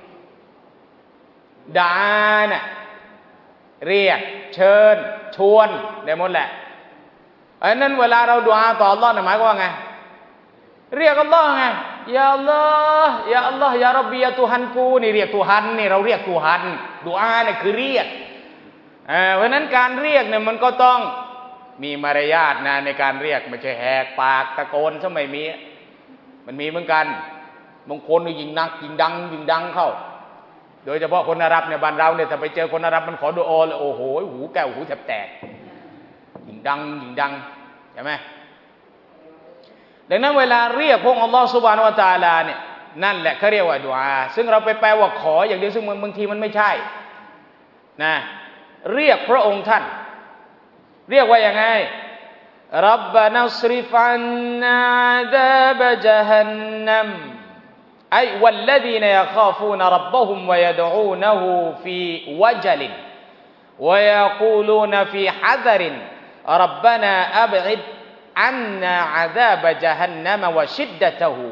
ดาน่ะเรียกเชิญชวนได้หมดแหละอันนั้นเวลาเราดุอาต่ออัลเลาะห์หมายความว่าไงเรียกอัลเลาะห์ไงยาอัลลอฮ์ยาอัลลอฮ์ยาร็อบบียาตุฮันกูนี่เรียกตุฮันนี่เราเรียกตุฮันดุอาเนี่ยคือเรียกเพราะนั้นการเรียกเนี่ยมันก็ต้องมีมารยาทนะในการเรียกไม่ใช่แหกปากตะโกนซะไม่มีมันมีเหมือนกันบางคนยิงนักยิงดังเข้าโดยเฉพาะคนอาหรับเนี่ยบ้านเราเนี่ยถ้าไปเจอคนอาหรับมันขอดุอาเลยโอ้โหหูแก้วหูแตกยิงดังใช่ไหมดังนั้นเวลาเรียกพระองค์อัลลอฮฺซุบฮานะฮูวะตะอาลาเนี่ยนั่นแหละเขาเรียกว่าดุอาซึ่งเราไปแปลว่าขออย่างเดียวซึ่งบางทีมันไม่ใช่นะเรียกพระองค์ท่านเรียกว่าอย่างไงรับบานัศริฟอันนาอาซาบะญะฮันนัมไอวัลลดีนยะคาฟูนรับบะฮุมวะยะดูอูนะฮูฟีวะจลินวะยะกูลูนฟีฮะซรินรับบานาอับอิดอันนาอาซาบะญะฮันนัมวะชิดดะตะฮู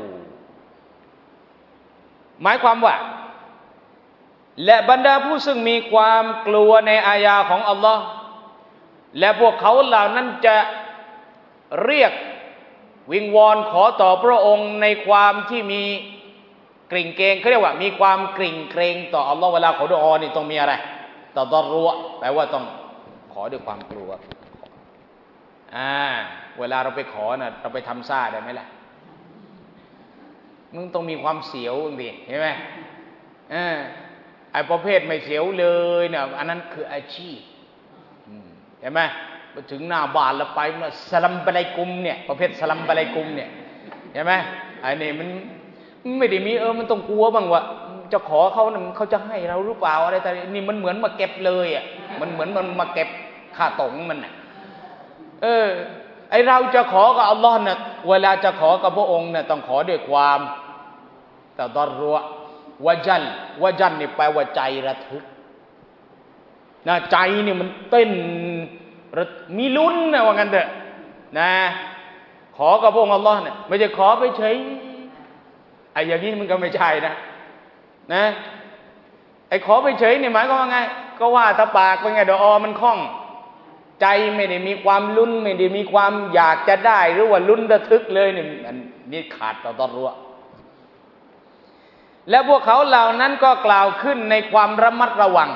หมายความว่าและบรรดาผู้ซึ่งมีความกลัวในอายาของอัลลอฮ์และพวกเขาเหล่านั้นจะเรียกวิงวอนขอต่อพระองค์ในความที่มีกริ่งเกรงเขาเรียกว่ามีความกริ่งเกรงต่ออัลลอฮ์เวลาขอดุอานี่ต้องมีอะไรต่อดอรัวแปลว่าต้องขอด้วยความกลัวเวลาเราไปขอน่ะเราไปทำซ่าได้ไหมล่ะมึงต้องมีความเสียวดิเห็นไหมไอ้ประเภทไม่เสียวเลยเนี่ยอันนั้นคืออาชีพเห็นไหมไปถึงหน้าบ้านแล้วไปมาสลัมบะไลกุมเนี่ยประเภทสลัมบะไลกุมเนี่ยเห็นไหมไอ้นี่มันไม่ได้มีมันต้องกลัวบ้างว่าจะขอเขาเขาจะให้เราหรือเปล่าอะไรแต่นี่มันเหมือนมาเก็บเลยมันเหมือนมันมาเก็บค่าตงมันไอเราจะขอกับอัลลอฮ์เนี่ยเวลาจะขอกับพระองค์เนี่ยต้องขอด้วยความตะดอรัววะจันนี่แปลว่าใจระทึกนะใจนี่มันเต้นมีลุ้นนะว่างั้นเถอะนะขอกับพระองค์อัลลอฮ์เนี่ยไม่ใช่ขอไปเฉยไอ้อย่างนี้มันก็ไม่ใช่นะไอ้ขอไปเฉยเนี่ยหมายความว่าไงก็ว่าตะปากเป็นไงดอมันคล่องใจไม่ได้มีความลุ้นไม่ได้มีความอยากจะได้หรือว่าลุ้นระทึกเลยนี่ขาดต่อตอรัวและพวกเขาเหล่านั้นก็กล่าวขึ้นในความระมัดระวัง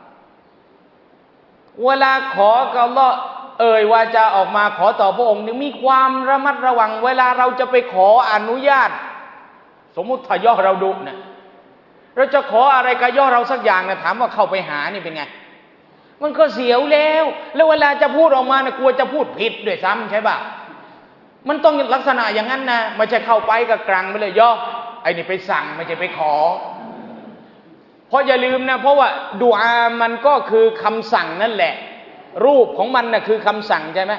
เวลาขอกับอัลเลาะห์วาจาออกมาขอต่อพระองค์มีความระมัดระวังเวลาเราจะไปขออนุญาตสมมุติถ้าย่อเราดุนะเราจะขออะไรกับย่อเราสักอย่างนะถามว่าเข้าไปหานี่เป็นไงมันก็เสียวแล้วเวลาจะพูดออกมานะกลัวจะพูดผิดด้วยซ้ำใช่ป่ะมันต้องลักษณะอย่างนั้นนะไม่ใช่เข้าไปกับกลางไปเลยย่อไอ้นี่ไปสั่งไม่ใช่ไปขอเพราะอย่าลืมนะเพราะว่าดุอามันก็คือคำสั่งนั่นแหละรูปของมันนะคือคำสั่งใช่ไหม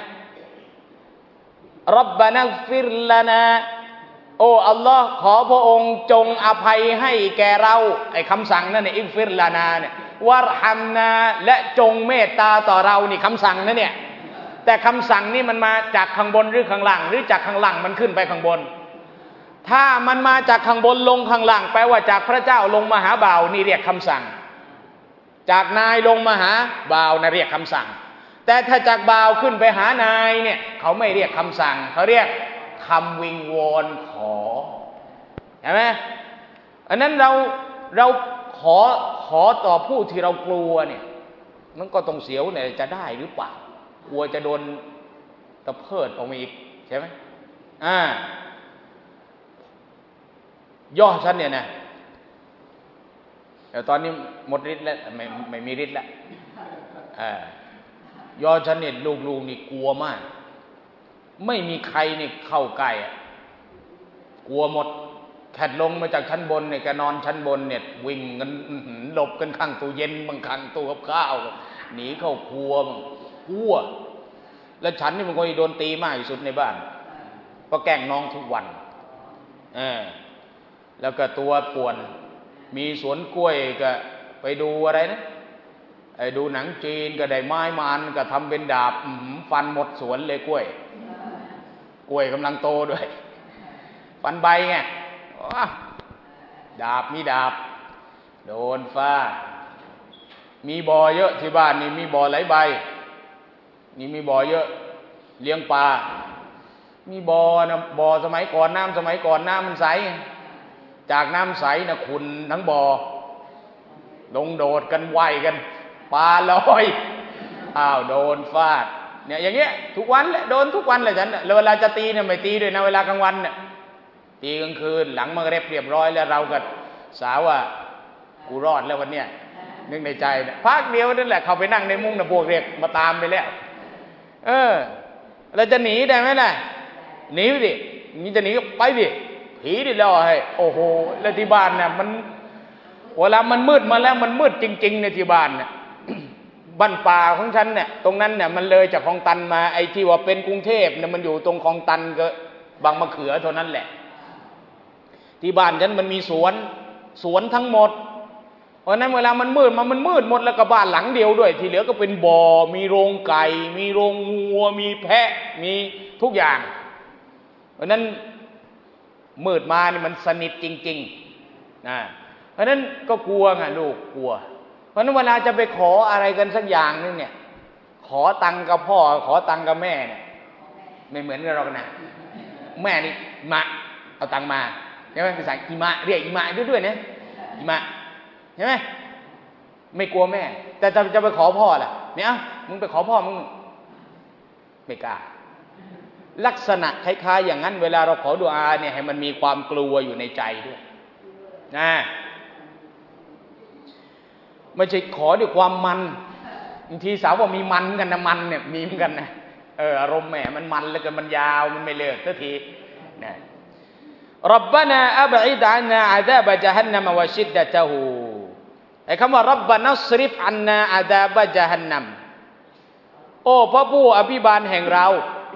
รับบานัฆฟิรลานาโอ้อัลลอฮ์ขอพระองค์จงอภัยให้แก่เราไอ้คำสั่งนั่นเนี่ยอิฆฟิรลานาเนี่ยวะรฮัมนาและจงเมตตาต่อเรานี่คำสั่งนะเนี่ยแต่คำสั่งนี่มันมาจากข้างบนหรือข้างล่างหรือจากข้างล่างมันขึ้นไปข้างบนถ้ามันมาจากข้างบนลงข้างล่างแปลว่าจากพระเจ้าลงมาหาบ่าวนี่เรียกคำสั่งจากนายลงมาหาบ่าวนะเรียกคำสั่งแต่ถ้าจากบ่าวขึ้นไปหานายเนี่ยเขาไม่เรียกคำสั่งเขาเรียกคำวิงวอนขอเห็นไหมอันนั้นเราขอต่อผู้ที่เรากลัวเนี่ยมันก็ต้องเสียวเนี่ยจะได้หรือเปล่ากลัวจะโดนตะเพิดออกมาอีกใช่ไหมย่อฉันเนี่ยนะแต่ตอนนี้หมดฤทธิ์แล้วไม่มีฤทธิ์แล้วย่อฉันเนี่ยลูกนี่กลัวมากไม่มีใครนี่เข้าใกล้กลัวหมดแขดลงมาจากชั้นบนเนี่ยแกนอนชั้นบนเนี่ยวิ่งกันหลบกันข้างตู้เย็นบางข้างตู้กับข้าวหนีเข้าครัวบ้างกลัวแล้วฉันนี่มันคนที่โดนตีมากที่สุดในบ้านเพราะแกล้งน้องทุกวันแล้วก็ตัวป่วนมีสวนกล้วยก็ไปดูอะไรนะดูหนังจีนก็ได้ไม้มันก็ทำเป็นดาบฟันหมดสวนเลยกล้วยกำลังโตด้วยฟันใบไงดาบมีดาบโดนฟาดมีบ่อเยอะที่บ้านนี่มีบ่อหลายใบนี่มีบ่อเยอะเลี้ยงปลามีบ่อนะบ่อสมัยก่อนน้ำมันใสจากน้ำใสนะขุ่นทั้งบ่อลงโดดกันว่ายกันปลาลอยโดนฟาดเนี่ยอย่างเงี้ยทุกวันแหละโดนทุกวันเลยฉันเวลาจะตีเนี่ยไม่ตีด้วยนะเวลากลางวันเนี่ยตีกลางคืนหลังมักริบเรียบร้อยแล้วเราก็สาวว่ากูรอดแล้ววันเนี้ยนึกในใจนะพักเดียวนั่นแหละเข้าไปนั่งในมุ้งนะพวกเรียกมาตามไปแล้วเราจะหนีได้ไหมล่ะหนีดินี่จะหนีก็ไปดิผีดิแล้วให้โอ้โหแล้วที่บ้านเนี่ยมันเวลามันมืดมาแล้วมันมืดจริงๆในที่บ้านเนี่ย บ้านป่าของฉันเนี่ยตรงนั้นเนี่ยมันเลยจากคลองตันมาไอ้ที่ว่าเป็นกรุงเทพเนี่ยมันอยู่ตรงคลองตันก็บางมะเขือเท่านั้นแหละที่บ้านฉันมันมีสวนทั้งหมดเพราะนั้นเวลามันมืดหมดแล้วก็บ้านหลังเดียวด้วยที่เหลือก็เป็นบ่อมีโรงไก่มีโรงงัวมีแพะมีทุกอย่างเพราะนั้นมืดมานี่มันสนิทจริงๆเพราะนั้นก็กลัวไงลูกกลัวเพราะนั้นเวลาจะไปขออะไรกันสักอย่างนึงเนี่ยขอตังค์กับพ่อขอตังค์กับแม่เนี่ยไม่เหมือนกันหรอกนะแม่นี่มาเอาตังค์มาใช่ไหมภาษาอิมะเรียกอิมะด้วยนะอิมะใช่ไหมไม่กลัวแม่แต่จะไปขอพ่อล่ะเนี่ยมึงไปขอพ่อมึงไม่กล้าลักษณะคล้ายๆอย่างนั้นเวลาเราขอดุอาเนี่ยให้มันมีความกลัวอยู่ในใจด้วยนะไม่ใช่ขอด้วยความมันบางทีสาวว่ามีมันกันนะมันเนี่ยมีเหมือนกันนะอารมณ์แหมมันแล้วกันมันยาวมันไม่เลิกสักทีนะรับบานาอับอิดอันนาอาซาบะญะฮันนัมวะชิดดะตะฮูไอ้คำว่ารับบานัสริฟอันนาอาซาบะญะฮันนัมโอ้พระผู้อภิบาลแห่งเรา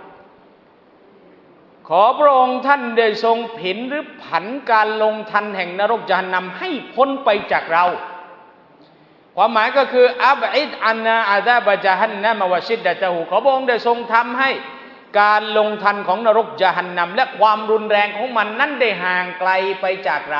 ขอพระองค์ท่านได้ทรงผินหรือผันการลงทันแห่งนรกญะฮันนัมให้พ้นไปจากเราความหมายก็คืออับอิดอันนาอาซาบะญะฮันนัมวะชิดดะตะฮูขอพระองค์ได้ทรงทำให้การลงทันของนรกญะฮันนัมและความรุนแรงของมันนั้นได้ห่างไกลไปจากเรา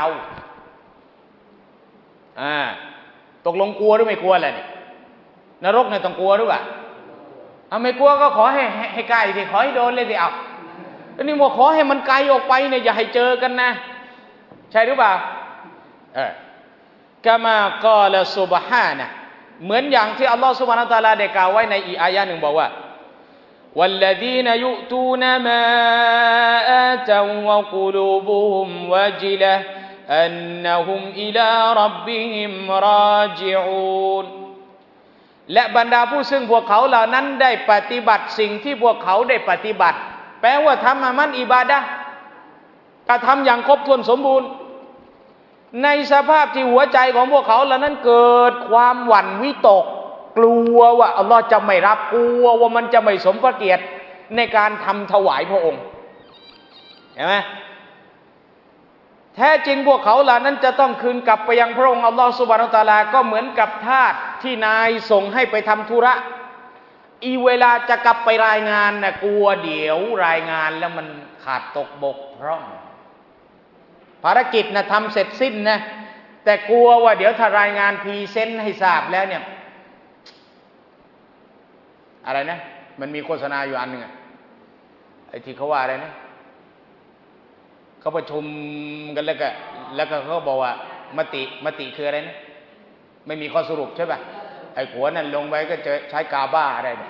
ตกลงกลัวหรือไม่กลัวแหละนี่นรกเนี่ยต้องกลัวหรือเปล่าไม่กลัวก็ขอให้ใกล้สิขอให้โดนเลยสิเอาแล้วนี่ว่าขอให้มันไกลออกไปเนี่ยอย่าให้เจอกันนะใช่หรือเปล่ากามากอละซุบฮานะเหมือนอย่างที่อัลลอฮฺซุบฮานะฮูวะตะอาลาได้กล่าวไว้ในอีกอายะห์หนึ่งบอกว่าوالذين يؤتون ما آتوا وقلوبهم وجلة أنهم إلى ربهم راجعون และบรรดาผู้ซึ่งพวกเขาเหล่านั้นได้ปฏิบัติสิ่งที่พวกเขาได้ปฏิบัติแปลว่าทำอามันอิบาดะห์กระทำอย่างครบถ้วนสมบูรณ์ในสภาพที่หัวใจของพวกเขาเหล่านั้นเกิดความหวั่นวิตกกลัวว่าอัลลอฮ์จะไม่รับกลัวว่ามันจะไม่สมพระเกียรติในการทำถวายพระองค์เห็นไหมแท้จริงพวกเขาเหล่านั้นจะต้องคืนกลับไปยังพระองค์อัลลอฮ์ซุบฮานะฮูวะตะอาลาก็เหมือนกับทาสที่นายส่งให้ไปทำธุระเวลาจะกลับไปรายงานนะกลัวเดี๋ยวรายงานแล้วมันขาดตกบกพร่องภารกิจนะทำเสร็จสิ้นนะแต่กลัวว่าเดี๋ยวถ้ารายงานพรีเซนต์ให้ทราบแล้วเนี่ยอะไรนะมันมีโฆษณาอยู่อันหนึ่งไอ้ที่เขาว่าอะไรนะเขาประชุมกันแล้วก็แล้วก็เขาบอกว่ามติคืออะไรนะไม่มีข้อสรุปใช่ป่ะไอ้หัวนั่นลงไปก็จะใช้กาบ้าอะไรเนี่ย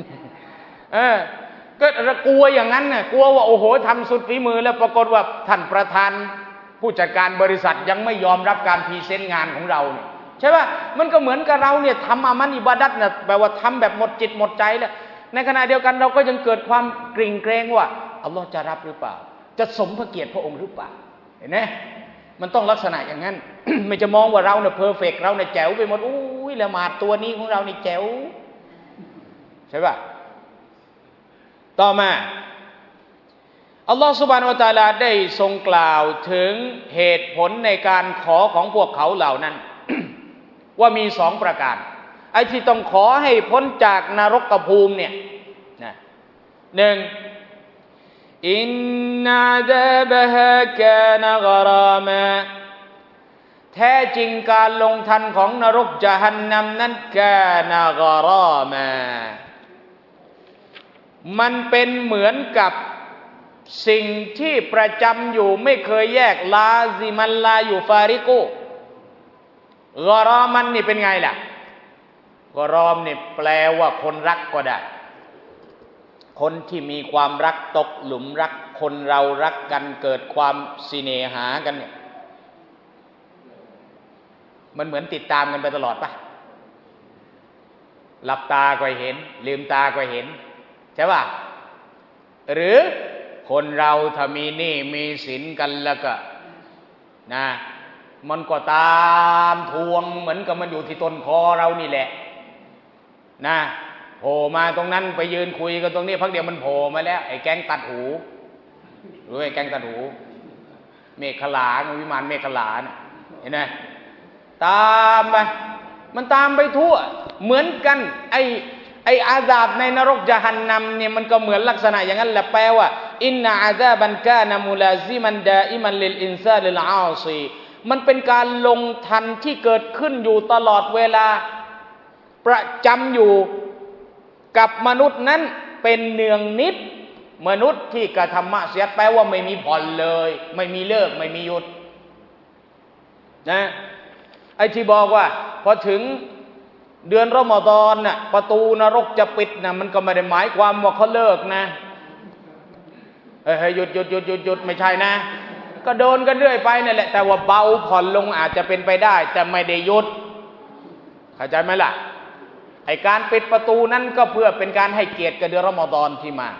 ก็กลัวอย่างนั้นน่ะกลัวว่าโอ้โหทำสุดฝีมือแล้วปรากฏว่าท่านประธานผู้จัดการบริษัทยังไม่ยอมรับการพรีเซนต์งานของเราเนี่ยใช่ป่ะมันก็เหมือนกับเราเนี่ยทำอามันอิบาดัตนะแปลว่าทำแบบหมดจิตหมดใจแล้วในขณะเดียวกันเราก็ยังเกิดความกริ่งเกรงว่าอัลลอฮ์จะรับหรือเปล่าจะสมพระเกียรติพระองค์หรือเปล่าเห็นไหมมันต้องลักษณะอย่างนั้น ไม่จะมองว่าเราเนี่ยเพอร์เฟกต์เราเนี่ยแจ๋วไปหมดอุ้ยละหมาดตัวนี้ของเรานี่แจ๋วใช่ป่ะต่อมาอัลลอฮฺซุบฮานะฮูวะตะอาลาได้ทรงกล่าวถึงเหตุผลในการขอของพวกเขาเหล่านั้น ว่ามีสองประการไอ้ที่ต้องขอให้พ้นจากนรกภูมิเนี่ยนะหนึ่งอินนาดาบะฮะกานกรามะแท้จริงการลงทันของนรกญะฮันนัมนั้นกานกรามะมันเป็นเหมือนกับสิ่งที่ประจำอยู่ไม่เคยแยกลาซิมันลาอยู่ฟาริกุกรอมันนี่เป็นไงล่ะกรอมนี่แปลว่าคนรักก็ได้คนที่มีความรักตกหลุมรักคนเรารักกันเกิดความสิเนหากันเนี่ยมันเหมือนติดตามกันไปตลอดปะหลับตาก็เห็นลืมตาก็เห็นใช่ป่ะหรือคนเราถ้ามีหนี้มีสินกันแล้วก็นะมันก็ตามทวงเหมือนกับมันอยู่ที่ต้นคอเรานี่แหละนะโผล่มาตรงนั้นไปยืนคุยกันตรงนี้พักเดียวมันโผล่มาแล้วไอ้แก๊งตัดหูรู้ไอ้แก๊งตัดหูเมฆขลาวิมานเมฆขลาน่ะเห็นไหมตามไปมันตามไปทั่วเหมือนกันไอ้อาซาบในนรกญะฮันนัมเนี่ยมันก็เหมือนลักษณะอย่างนั้นแหละแปลว่าอินนาอาซาบันกานะมุลาซิมันดาอิมันลิลอินซาลิลอาซีมันเป็นการลงทันที่เกิดขึ้นอยู่ตลอดเวลาประจำอยู่กับมนุษย์นั้นเป็นเนืองนิดมนุษย์ที่กระทำมะเสียแปลว่าไม่มีผ่อนเลยไม่มีเลิกไม่มีหยุดนะไอ้ที่บอกว่าพอถึงเดือนรอมฎอนน่ะประตูนรกจะปิดนะมันก็ไม่ได้หมายความว่าเขาเลิกนะหยุดไม่ใช่นะก็โดนกันเรื่อยไปนั่นแหละแต่ว่าเบาผ่อนลงอาจจะเป็นไปได้แต่ไม่ได้หยุดเข้าใจไหมล่ะไอ้การปิดประตูนั้นก็เพื่อเป็นการให้เกียรติกับเดือนรอมฎอนที่มา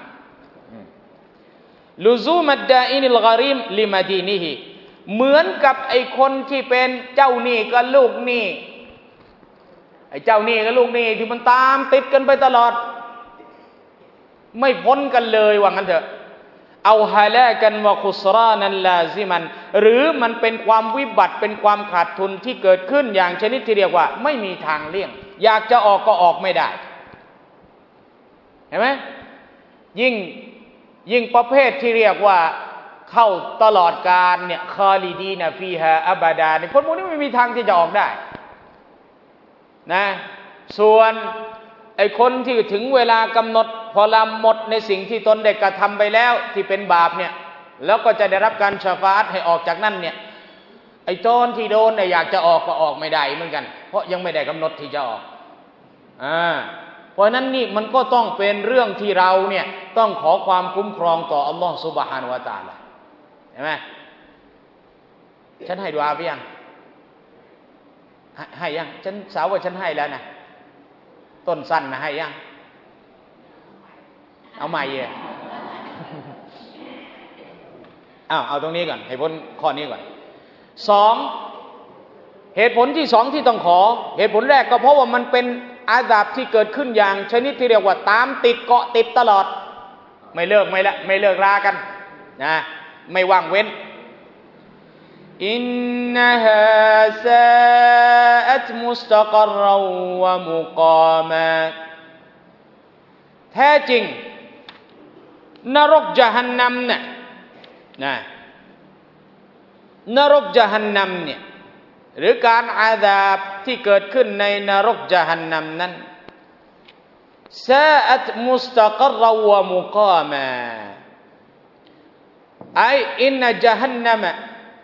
ลุซูมัดดาอินิลกอริมลิมาดีนิฮิเหมือนกับไอ้คนที่เป็นเจ้าหนี้กับลูกหนี้ไอ้เจ้าหนี้กับลูกหนี้ที่มันตามติดกันไปตลอดไม่พ้นกันเลยว่างั้นเถอะเอาฮาลากันวะคุสรานันลาซิมันหรือมันเป็นความวิบัติเป็นความขาดทุนที่เกิดขึ้นอย่างชนิดที่เรียกว่าไม่มีทางเลี่ยงอยากจะออกก็ออกไม่ได้เห็นไหมยิ่งประเภทที่เรียกว่าเข้าตลอดกาลเนี่ยคอลิดีนะฟีฮาอับดาเนี่ยคนพวกนี้ไม่มีทางที่จะออกได้นะส่วนไอ้คนที่ถึงเวลากำหนดพอละหมดในสิ่งที่ตนได้กระทำไปแล้วที่เป็นบาปเนี่ยแล้วก็จะได้รับการชะฟาอะห์ให้ออกจากนั่นเนี่ยไอ้โจรที่โดนเนี่ยอยากจะออกก็ออกไม่ได้เหมือนกันเพราะยังไม่ได้กำหนดที่จะออกเพราะนั้นนี่มันก็ต้องเป็นเรื่องที่เราเนี่ยต้องขอความคุ้มครองต่ออัลลอฮฺซุบฮานะฮูวะตะอาลาเห็นไหมฉันให้ดุอาไปยังให้ยังฉันสาวว่าฉันให้แล้วนะต้นสั้นนะให้ยังเอาใหม่เลยเอาตรงนี้ก่อนให้พ้นข้อนี้ก่อนสองเหตุผลที่สองที่ต้องขอเหตุผลแรกก็เพราะว่ามันเป็นอาซาบที่เกิดขึ้นอย่างชนิดที่เรียกว่าตามติดเกาะติดตลอดไม่เลิกรากันนะไม่ว่างเว้นอินนะฮาซาอัตมุสตะกรรวะมุกามาแท้จริงนรกญะฮันนัมเนี่ยนะนรกญะฮันนัมเนี่ยหรือการอาซาบที่เกิดขึ้นในนรกญะฮันนัมนั้นซาอัตมุสตะกรวะมุกามาไออินนะญะฮันนัม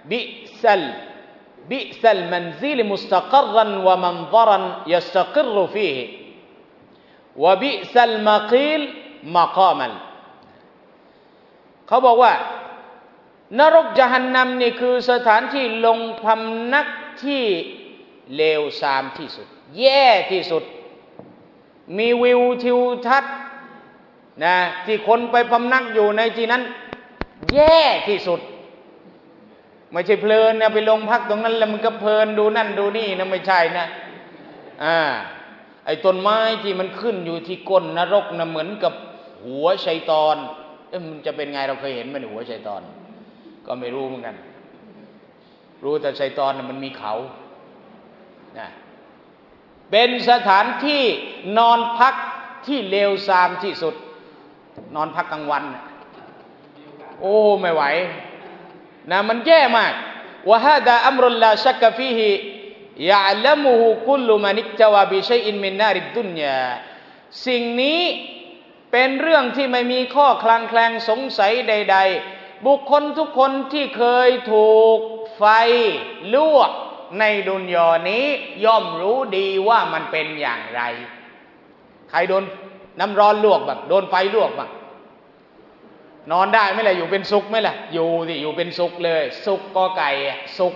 บิซัลบิซัลมันซิลมุสตะกรันวะมันฎรันยัสตะกรฟีฮิวะบิซัลมะกีลมะกามัลเขาบอกว่านรกญะฮันนัมนี่คือสถานที่ลงพำนักที่เลวทรามที่สุดแย่ที่สุดมีวิวทิวทัศน์นะที่คนไปพำนักอยู่ในที่นั้นแย่ที่สุดไม่ใช่เพลินนะไปลงพักตรงนั้นแล้วมันก็เพลินดูนั่นดูนี่นะไม่ใช่นะไอ้ต้นไม้ที่มันขึ้นอยู่ที่ก้นนรกนะเหมือนกับหัวชัยฏอนมันจะเป็นไงเราเคยเห็นไหมหัวชัยฏอนก็ไม่รู้เหมือนกันรู้แต่ชัยฏอนน่ะมันมีเขานะเป็นสถานที่นอนพักที่เลวทรามที่สุดนอนพักกลางวันโอ้ไม่ไหวนะมันแย่มากวะฮาดาอัมรุลลาชักกะฟีฮิยะละมุฮุกุลมันอิกตะวาบิชัยอินมินนาริดดุนยาสิ่งนี้เป็นเรื่องที่ไม่มีข้อคลางแคลงสงสัยใดๆบุคคลทุกคนที่เคยถูกไฟลวกในดุนยานี้ย่อมรู้ดีว่ามันเป็นอย่างไรใครโดนน้ำร้อนลวกบ้างโดนไฟลวกบ้างนอนได้ไหมล่ะอยู่เป็นสุขไหมล่ะอยู่สิอยู่เป็นสุขเลยสุขกอไก่สุข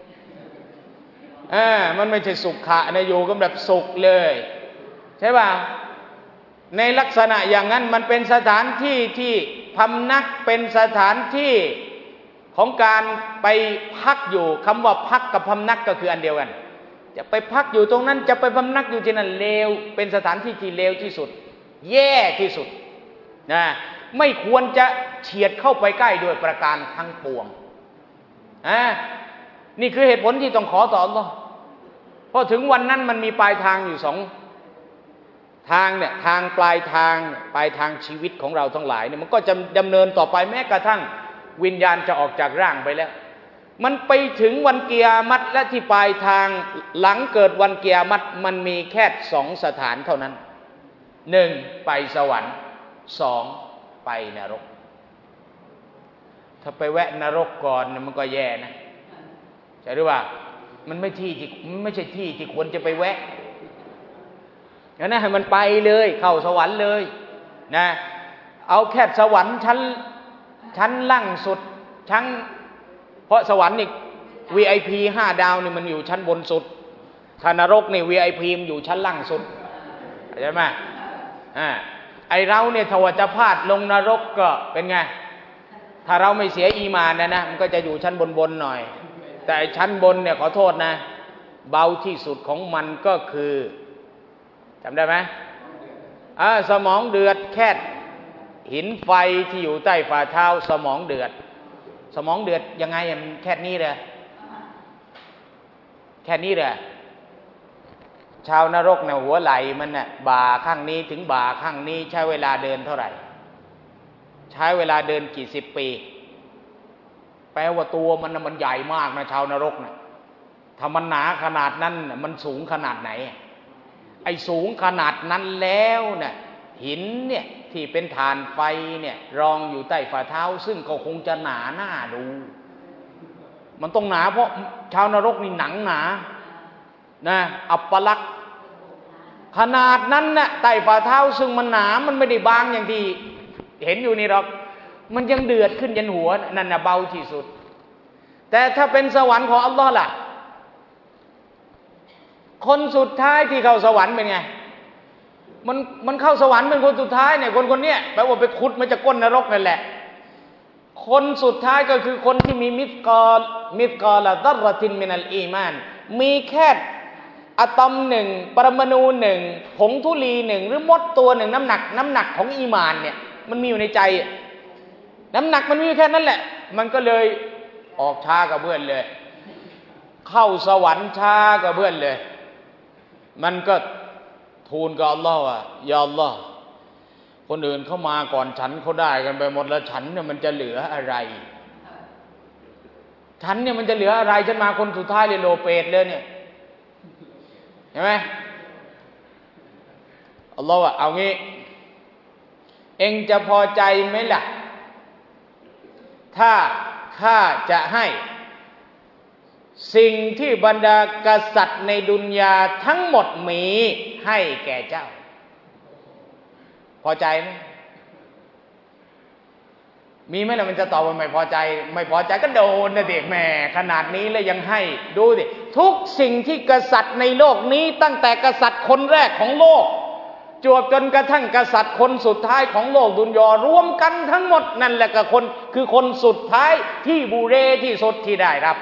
มันไม่ใช่สุขะนะอยู่ก็แบบสุขเลยใช่ป่ะในลักษณะอย่างนั้นมันเป็นสถานที่ที่พำนักเป็นสถานที่ของการไปพักอยู่คำว่าพักกับพำนักก็คืออันเดียวกันจะไปพักอยู่ตรงนั้นจะไปพำนักอยู่ที่นั่นเลวเป็นสถานที่ที่เลวที่สุดแย่ที่สุดนะไม่ควรจะเฉียดเข้าไปใกล้ด้วยประการทั้งปวงนี่คือเหตุผลที่ต้องขอต่ออัลเลาะห์เพราะถึงวันนั้นมันมีปลายทางอยู่สองทางเนี่ยทางปลายทางชีวิตของเราทั้งหลายเนี่ยมันก็จะดำเนินต่อไปแม้กระทั่งวิญญาณจะออกจากร่างไปแล้วมันไปถึงวันกิยามัตและที่ปลายทางหลังเกิดวันกิยามัตมันมีแค่สองสถานเท่านั้นหนึ่งไปสวรรค์สองไปนรกถ้าไปแวะนรกก่อนมันก็แย่นะใช่หรือเปล่ามันไม่ใช่ที่ที่ควรจะไปแวะงั้นนะให้มันไปเลยเข้าสวรรค์เลยนะเอาแค่สวรรค์ชั้นล่างสุดชั้นเพราะสวรรค์นี่ VIP 5 ดาวนี่มันอยู่ชั้นบนสุดถ้านรกนี่ VIP มันอยู่ชั้นล่างสุดเข้าใจไหมไอเราเนี่ยถ้าว่าจะพลาดลงนรกก็เป็นไงถ้าเราไม่เสียอีมานนะมันก็จะอยู่ชั้นบนหน่อยแต่ชั้นบนเนี่ยขอโทษนะเบาที่สุดของมันก็คือจำได้ไหมสมองเดือดแค่หินไฟที่อยู่ใต้ฝ่าเท้าสมองเดือดยังไงมันแค่นี้เลยชาวนรกเนี่ยหัวไหล่มันน่ะบ่าข้างนี้ถึงบ่าข้างนี้ใช้เวลาเดินเท่าไหร่ใช้เวลาเดินกี่สิบปีแปลว่าตัวมันใหญ่มากนะชาวนรกนะถ้ามันหนาขนาดนั้นมันสูงขนาดไหนไอ้สูงขนาดนั้นแล้วเนี่ยหินเนี่ยที่เป็นฐานไฟเนี่ยรองอยู่ใต้ฝ่าเท้าซึ่งก็คงจะหนาหน้าดูมันต้องหนาเพราะชาวนรกนี่หนังหนานะอัปลักษณ์ขนาดนั้นน่ะใต้ฝ่าเท้าซึ่งมันหนามันไม่ได้บางอย่างที่เห็นอยู่นี่หรอกมันยังเดือดขึ้นยันหัวนั่นน่ะเบาที่สุดแต่ถ้าเป็นสวรรค์ของอัลลอฮ์ล่ะคนสุดท้ายที่เข้าสวรรค์เป็นไงมันเข้าสวรรค์เป็นคนสุดท้ายเนี่ยคนเนี้ยแปลว่าไปขุดมาจากก้นนรกนั่นแหละคนสุดท้ายก็คือคนที่มีมิธกอละดัรตินมินัลอีมานมีแค่อะตอมหนึ่งปรมาณูหนึ่งผงธุลีหนึ่งหรือมดตัวหนึ่งน้ำหนักของอีมานเนี่ยมันมีอยู่ในใจน้ำหนักมันมีแค่นั้นแหละมันก็เลยออกช้ากับเพื่อนเลยเข้าสวรรค์ช้ากับเพื่อนเลยมันก็ทูลกับอัลลอฮ์ว่ายาอัลลอฮ์คนอื่นเข้ามาก่อนฉันเขาได้กันไปหมดแล้วฉันเนี่ยมันจะเหลืออะไรฉันเนี่ยมันจะเหลืออะไรฉันมาคนสุดท้ายเลยโลเปตเลยเนี่ยเห็นไหมอัลลอฮ์ว่าเอางี้เอ็งจะพอใจไหมล่ะถ้าข้าจะให้สิ่งที่บรรดากษัตริย์ในดุนยาทั้งหมดมีให้แก่เจ้าพอใจไหมมีไหมล่ะมันจะตอบว่าไม่พอใจไม่พอใจก็โดนนะเด็กแม่ขนาดนี้แล้วยังให้ดูดิทุกสิ่งที่กษัตริย์ในโลกนี้ตั้งแต่กษัตริย์คนแรกของโลกจวบจนกระทั่งกษัตริย์คนสุดท้ายของโลกดุนยารวมกันทั้งหมดนั่นแหละก็คนคือคนสุดท้ายที่บูเรที่สุดที่ได้รับ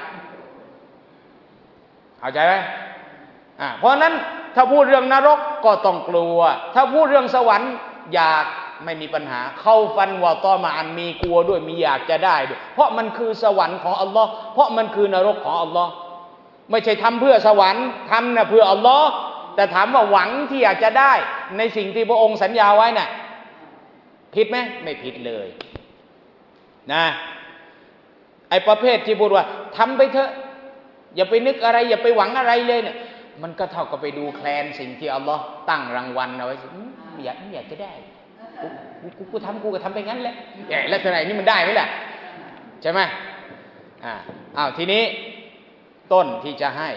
เข้าใจไหมเพราะนั้นถ้าพูดเรื่องนรกก็ต้องกลัวถ้าพูดเรื่องสวรรค์อยากไม่มีปัญหาเข้าฟันว่าตอมาอันมีกลัวด้วยมีอยากจะได้ด้วยเพราะมันคือสวรรค์ของอัลลอฮ์เพราะมันคือนรกของอัลลอฮ์ไม่ใช่ทำเพื่อสวรรค์ทำนะเพื่ออัลลอฮ์แต่ถามว่าหวังที่อยากจะได้ในสิ่งที่พระองค์สัญญาไว้น่ะผิดไหมไม่ผิดเลยนะไอ้ประเภทที่พูดว่าทำไปเถอะอย่าไปนึกอะไรอย่าไปหวังอะไรเลยเนี่ยมันก็เท่ากับไปดูแคลนสิ่งที่อัลลอฮ์ตั้งรางวัลเอาไว้อยากจะได้กูทำกูก็ทำไปงั้นแหละแล้วเท่าไหร่นี่มันได้ไหมล่ะใช่ไหมทีนี้ต้นที่จะให้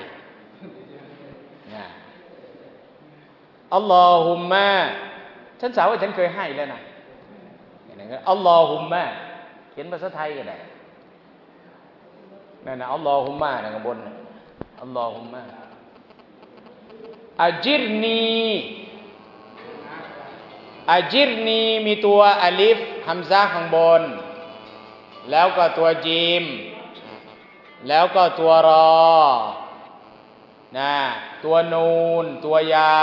อัลลอฮุมมะฉันสาวว่าฉันเคยให้แล้วนะอัลลอฮุมมะเขียนภาษาไทยก็ได้นั่นนะอัลลอฮุมมะนะข้างบนอัลลอฮุมมะอัจิรนีมีตัวอลิฟฮัมซะข้างบนแล้วก็ตัวจีมแล้วก็ตัวรอนะตัวนูนตัวยา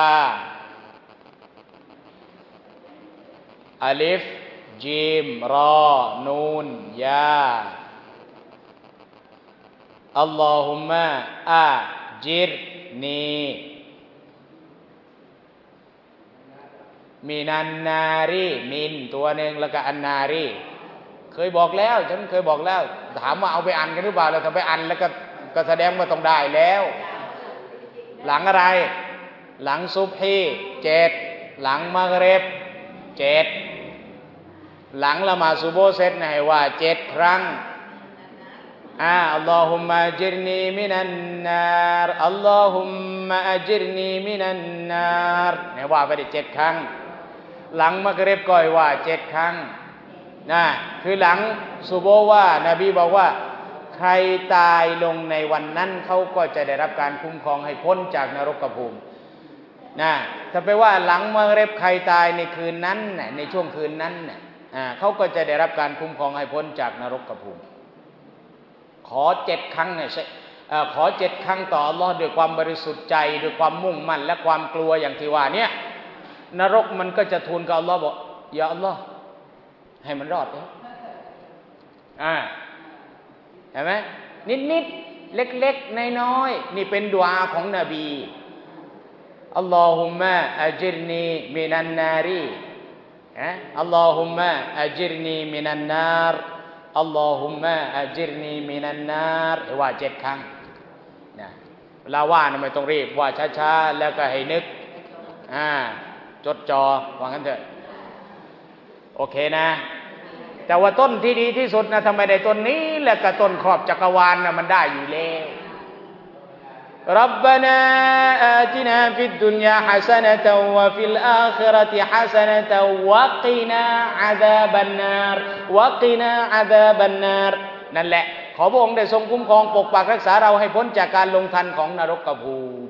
อลิฟจีมรอนูนยาอัลลอฮุมมะอาจิรนีมินันนารีมินตัวหนึ่งแล้วก็อันนารีเคยบอกแล้วฉันเคยบอกแล้วถามว่าเอาไปอ่านกันหรือเปล่าแล้วถ้าไปอ่านแล้วก็แสดงว่าต้องได้แล้วหลังอะไรหลังซุบฮี7หลังมักริบ7หลังละหมาดซุโบฮ์เสร็จให้ว่า7ครั้งอัลลอฮุมมะอัจิรนีมินันนารอัลลอฮุมมะอัจิรนีมินันนารให้ว่าไปได้7ครั้งหลังมักริบก็ให้ว่า7ครั้งนะคือหลังซุโบฮ์ว่านบีบอกว่าใครตายลงในวันนั้นเขาก็จะได้รับการคุ้มครองให้พ้นจากนรกภูมินะถ้าไปว่าหลังมักริบใครตายในคืนนั้นในช่วงคืนนั้นเขาก็จะได้รับการคุ้มครองให้พ้นจากนรกภูมิขอ7ครั้งขอ7ครั้งต่ออัลลอฮ์ด้วยความบริสุทธิ์ใจด้วยความมุ่งมั่นและความกลัวอย่างที่ว่าเนี่ยนรกมันก็จะทูลกับอัลลอฮ์บอกยาอัลลอฮ์ให้มันรอดเลยเห็นไหมนิดเล็กๆน้อยๆนี่เป็นดุอาของนบีอัลลอฮุมมะอัจิรนีมินันนารีอัลลอฮุมมะอัจิรนีมินันนารอัลลอฮุมมะอัจิรนีมินันนารว่า7ครั้งนะเวลาว่าไม่ต้องรีบว่าช้าๆแล้วก็ให้นึกจดจ่อว่างั้นเถอะโอเคนะแต่ว่าต้นที่ดีที่สุดนะทำไมได้ต้นนี้แล้วก็ต้นครอบจักรวาลนะมันได้อยู่แล้วรับบานาอาตินาฟิดดุนยาฮะซะนะตัวะฟิลอาคิเราะติฮะซะนะตวะกินาอะซาบันนารวะกินาอะซาบันนารนั่นแหละขอพระองค์ได้ทรงคุ้มครองปกปักรักษาเราให้พ้นจากการลงทันของนรกภูมิ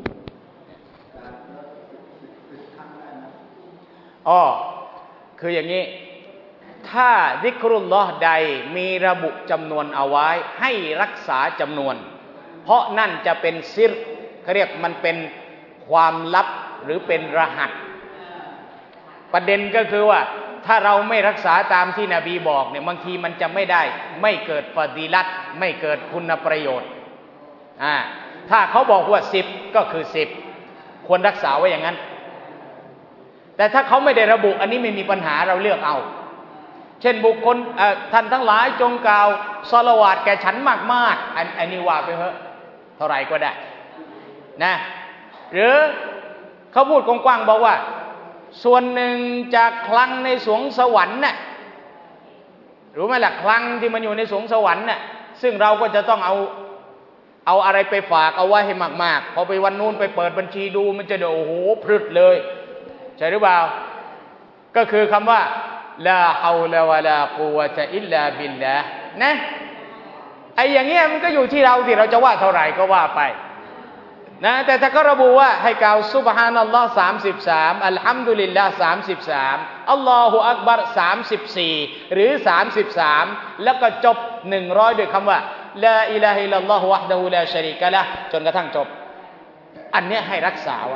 คืออย่างนี้ถ้าซิกรุลลอฮ์ใดมีระบุจำนวนเอาไว้ให้รักษาจำนวนเพราะนั่นจะเป็นซิรเขาเรียกมันเป็นความลับหรือเป็นรหัสประเด็นก็คือว่าถ้าเราไม่รักษาตามที่นบีบอกเนี่ยบางทีมันจะไม่ได้ไม่เกิดฟาดีลัตไม่เกิดคุณประโยชน์ถ้าเขาบอกว่า10ก็คือ10ควรรักษาไว้อย่างนั้นแต่ถ้าเขาไม่ได้ระบุอันนี้ไม่มีปัญหาเราเลือกเอาเช่นบุคคลท่านทั้งหลายจงกล่าวศอลาวาตแก่ฉันมากๆอันนี้ว่าไปเถอะเท่าไหร่ก็ได้นะหรือเขาพูดกว้างๆบอกว่าส่วนหนึ่งจากคลังในสวงสวรรค์น่ะรู้ไหมล่ะคลังที่มันอยู่ในสวงสวรรค์น่ะซึ่งเราก็จะต้องเอาเอาอะไรไปฝากเอาไว้ให้มากๆพอไปวันนู้นไปเปิดบัญชีดูมันจะโอ้โหพรึดเลยใช่หรือเปล่าก็คือคำว่าลาฮาวลาวะลากุวะตะอิลลาบิลลาห์นะไอ้อย่างเงี้ยมันก็อยู่ที่เราจะว่าเท่าไหร่ก็ว่าไปนะแต่ถ้าก็ระบุว่าให้กล่าวซุบฮานัลลอฮ์33อัลฮัมดุลิลลาห์33อัลลอฮุอักบัร34หรือ33แล้วก็จบ100ด้วยคำว่าลาอิลาฮะอิลลัลลอฮุวะฮ์ดะฮูลาชะรีกะละห์จนกระทั่งจบอันเนี้ยให้รักษาไว้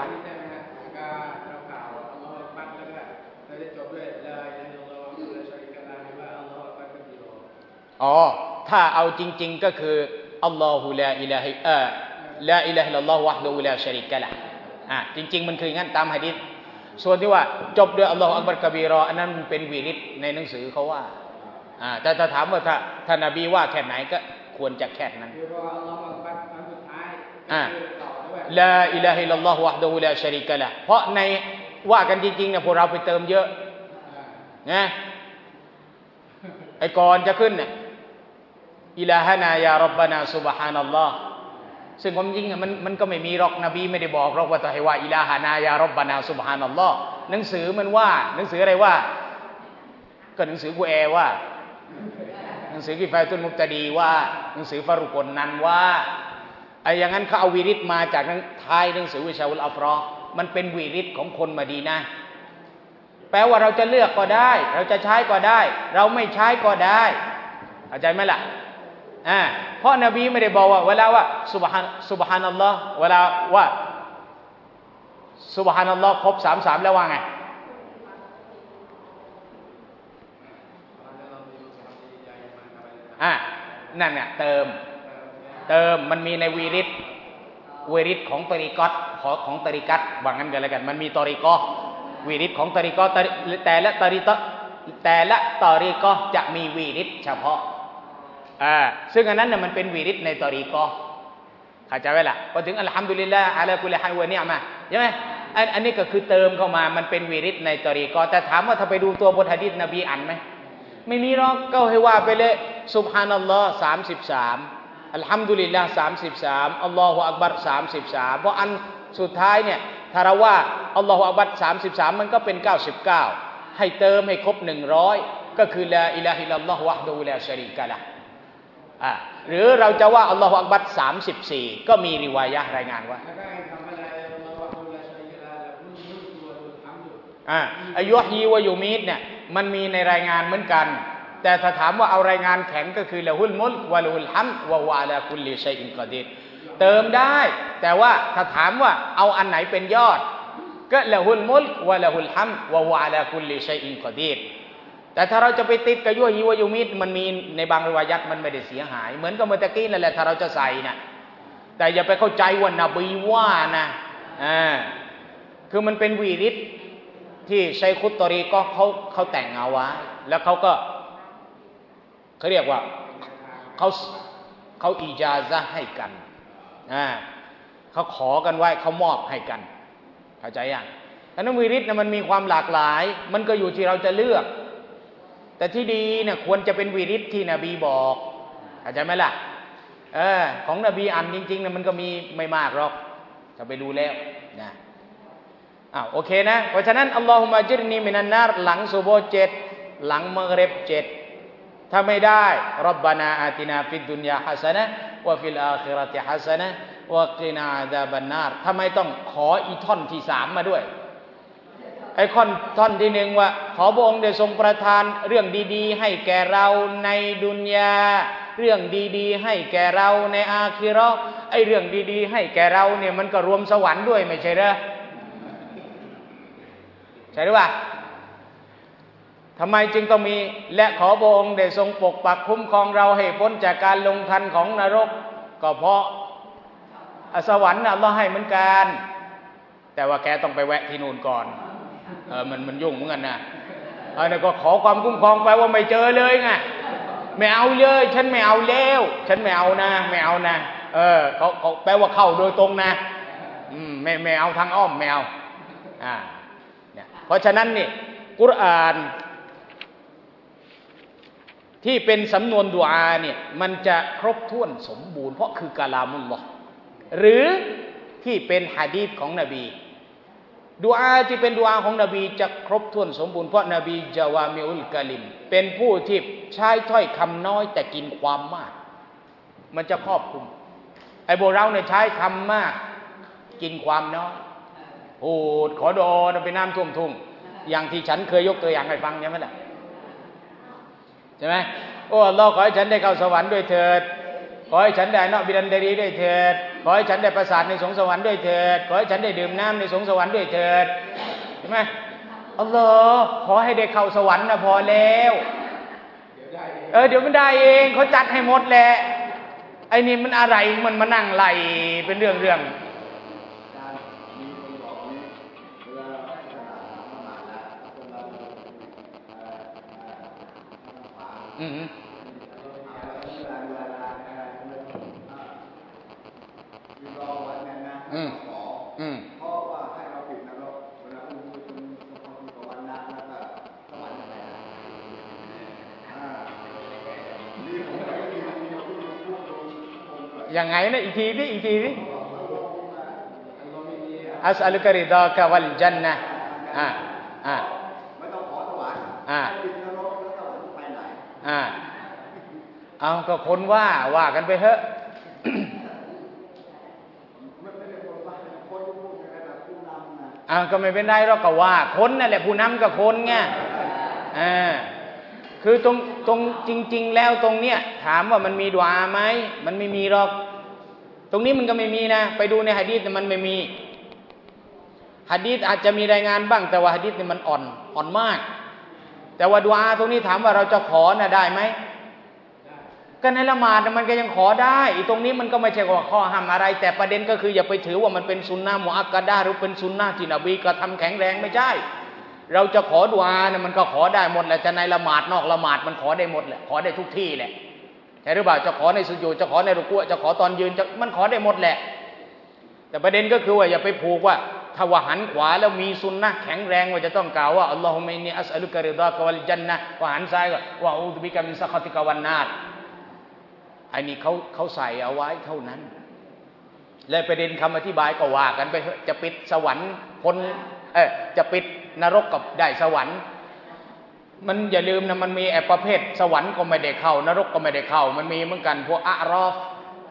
อ๋อถ้าเอาจริงๆก็คืออัลลอฮุลาอิลาฮะลาอิลาฮะอิลลัลลอฮุวะฮ์ดะฮูลาชะรีกะละห์จริงๆมันคืองั้นตามหะดีษส่วนที่ว่าจบด้วยอัลลอฮุอักบัรกะบีรออันนั้นเป็นวิริดในหนังสือเขาว่าแต่ถ้าถามว่าถ้านบีว่าแค่ไหนก็ควรจะแค่นั้นลาอิลาฮะอิลลัลลอฮุวะฮ์ดะฮูลาชะรีกะละห์เพราะในว่ากันจริงๆเนี่ยพวกเราไปเติมเยอะนะไอ้ก่อนจะขึ้นเนี่ยอิลาฮะนายารับบานาซุบฮานัลลอฮ์ซึ่งความจริงมันก็ไม่มีหรอกนบีไม่ได้บอกหรอกว่าจะให้ว่าอิลาฮะนายารับบานาซุบฮานัลลอฮ์หนังสือมันว่าหนังสืออะไรว่าก็หนังสือกูแอว่าหนังสือกิฟายตุลมุบตะดีว่าหนังสือฟารุกลนันว่าไอ้อย่างนั้นเขาเอาวิริดมาจากท้ายหนังสือวิชาอุลอัฟรอมันเป็นวิริดของคนมะดีนะห์แปลว่าเราจะเลือกก็ได้เราจะใช้ก็ได้เราไม่ใช้ก็ได้เข้าใจไหมล่ะเพราะนบีไม่ได้บอกว่าเวลาว่าซุบฮานัลลอฮ์เวลาว่าซุบฮานัลลอฮ์ครบ33แล้วว่าไงนั่นเนี่ยเติมมันมีในวีริดของตริกัตของตริกัตว่างั้นกันแล้วกันมันมีตริกอวีริดของตริกอแต่ละตริกอจะมีวีริดเฉพาะซึ่งอันนั้นเนี่ยมันเป็นวีริดในตรีกอเข้าใจไหมล่ะพอถึงอัลฮัมดุลิลลาห์อะลากุลิฮัยวะนิอ์มะใช่ไหมอันนี้ก็คือเติมเข้ามามันเป็นวีริดในตรีกอแต่ถามว่าถ้าไปดูตัวบทหะดีษนบีอ่านไหมไม่มีหรอกก็ให้ว่าไปเลยซุบฮานัลลอฮ์33อัลฮัมดุลิลลาห์33อัลลอฮุอักบัร33เพราะอันสุดท้ายเนี่ยถ้าเราว่าอัลลอฮุอักบัร33มันก็เป็น99ให้เติมให้ครบ100ก็คือลาอิลาฮะอิลลัลลอฮุวะฮ์ดะฮูลาชะรีกะละห์หรือเราจะว่าอัลลอฮฺอักบัร34ก็มีริวายะห์รายงานว่าอายุฮีวะยูมีดเนี่ยมันมีในรายงานเหมือนกันแต่ถ้าถามว่าเอารายงานแข็งก็คือละฮุลมุลกวะละฮุลฮัมวะฮุอะลาคุลลิชัยอินกอดีรเติมได้แต่ว่าถ้าถามว่าเอาอันไหนเป็นยอดก็ละฮุลมุลกวะละฮุลฮัมวะฮุอะลาคุลลิชัยอินกอดีรแต่ถ้าเราจะไปติดกับยั่วฮีวะยูมิดมันมีในบางริวายัตมันไม่ได้เสียหายเหมือนกับเมื่อตะกี้นั่นแหละถ้าเราจะใส่นะแต่อย่าไปเข้าใจว่านบีว่านะคือมันเป็นวีริดที่ชัยคุตตอรีก็เขาแต่งเอาไว้แล้วเขาก็เขาเรียกว่าเขาอิจาซะห์ให้กันเขาขอกันไว้เขามอบให้กันเข้าใจยังอันนั้นวีริดนะมันมีความหลากหลายมันก็อยู่ที่เราจะเลือกแต่ที่ดีเนี่ยควรจะเป็นวีริดที่นบีบอกเข้าใจไหมล่ะของนบีอ่านจริงๆเนี่ยมันก็มีไม่มากหรอกถ้าไปดูแล้วนะโอเคนะเพราะฉะนั้นอัลลอฮุมะจิรนีมินันนารหลังซุบฮ์7หลังมักริบ7ถ้าไม่ได้ร็อบบานาอาตินาฟิดดุนยาฮะซะนะฮ์วะฟิลอาคิเราะติฮะซะนะฮ์วะกินาอาซาบันนารทำไมต้องขออีท่อนที่3มาด้วยไอ้ท่อนที่1ว่าขอพระองค์ได้ทรงประทานเรื่องดีๆให้แก่เราในดุนยาเรื่องดีๆให้แก่เราในอาคิเราะห์ไอ้เรื่องดีๆให้แก่เราเนี่ยมันก็รวมสวรรค์ด้วยไม่ใช่เหรอใช่หรือเปล่าทำไมจึงต้องมีและขอพระองค์ได้ทรงปกปักคุ้มครองเราให้พ้นจากการลงทันของนรกก็เพราะสวรรค์อัลเลาะห์ให้เหมือนกันแต่ว่าแกต้องไปแวะที่นู่นก่อนมันยุ่งเหมือนกันนะเนี่ยก็ขอความคุ้มครองไปว่าไม่เจอเลยไงไม่เอาเลยฉันไม่เอาแล้วฉันไม่เอานะไม่เอานะเขาแปลว่าเข้าโดยตรงนะไม่เอาทางอ้อมไม่เอาเนี่ยเพราะฉะนั้นนี่กุรอานที่เป็นสำนวนดุอาเนี่ยมันจะครบถ้วนสมบูรณ์เพราะคือกะลามุลลอฮ์หรือที่เป็นหะดีษของนบีดุอาที่เป็นดุอาของนบีจะครบถ้วนสมบูรณ์เพราะนบีจาวามิอุลกะลิมเป็นผู้ที่ใช้ถ้อยคำน้อยแต่กินความมากมันจะครอบคลุมไอ้โบเราเนี่ยใช้คำมากกินความน้อยโอ้ขอดอเป็นน้ำท่วมทุ่งอย่างที่ฉันเคยยกตัวอย่างให้ฟังใช่ไหมล่ะใช่ไหมโอ้อัลลอฮ์ขอให้ฉันได้เข้าสวรรค์ด้วยเถิดขอให้ฉันได้นอกบิดันเดรีด้วยเถิดขอให้ฉันได้ประสาทในสวงสวรรค์ด้วยเถิดขอให้ฉันได้ดื่มน้ำในสวงสวรรค์ด้วยเถิดใช่ไหมอัลลอฮ์ขอให้ได้เข้าสวรรค์นะพอแล้วเดี๋ยวมันได้เองเขาจัดให้หมดแหละไอ้นี่มันอะไรมันมานั่งไล่เป็นเรื่องอืมเพราะว่าให้เราปิดนรกเวลาอุ้มคุณสวรรค์นะแล้วก็สวรรค์ยังไงนะอีกทีดิอัสอัลุกะริดากะวัลญันนะไม่ต้องขอสวรรค์ปิดนรกแล้วสวรรค์ไปไหนเอาก็คนว่ากันไปเถอะก็ไม่เป็นไรหรอกก็ว่าคนนั่นแหละผู้นำกับคนไงคือตรงจริงๆแล้วตรงเนี้ยถามว่ามันมีดุอาไหมมันไม่มีหรอกตรงนี้มันก็ไม่มีนะไปดูในหะดีษมันไม่มีหะดีษอาจจะมีรายงานบ้างแต่ว่าหะดีษเนี่ยมันอ่อนมากแต่ว่าดุอาตรงนี้ถามว่าเราจะขอน่ะได้ไหมก็ในละหมาดมันก็ยังขอได้อีตรงนี้มันก็ไม่ใช่ว่าข้อห้ามอะไรแต่ประเด็นก็คืออย่าไปถือว่ามันเป็นสุนนะมุอักกะดะห์หรือเป็นสุนนะที่นบีกระทำแข็งแรงไม่ใช่เราจะขอดุอาเนี่ยมันก็ขอได้หมดแหละจะในละหมาดนอกละหมาดมันขอได้หมดแหละขอได้ทุกที่แหละใช่หรือเปล่าจะขอในสุญูดจะขอในรุกูจะขอตอนยืนมันขอได้หมดแหละแต่ประเด็นก็คือว่าอย่าไปผูกว่าถ้าว่าหันขวาแล้วมีสุนนะแข็งแรงว่าจะต้องกล่าวว่าอัลลอฮุมะอินนีอัสอัลุกะริฎากะวัลญันนะห์ว่าหันซ้ายก็ว่าอูซุบิกะมินซะคอติกะวันนารอันนี้เขาใส่เอาไว้เท่านั้นและประเด็นคำอธิบายก็ว่ากันไปจะปิดสวรรค์คนจะปิดนรกกับได้สวรรค์มันอย่าลืมนะมันมีประเภทสวรรค์ก็ไม่ได้เข้านรกก็ไม่ได้เข้ามันมีเหมือนกันพวกอะรอฟ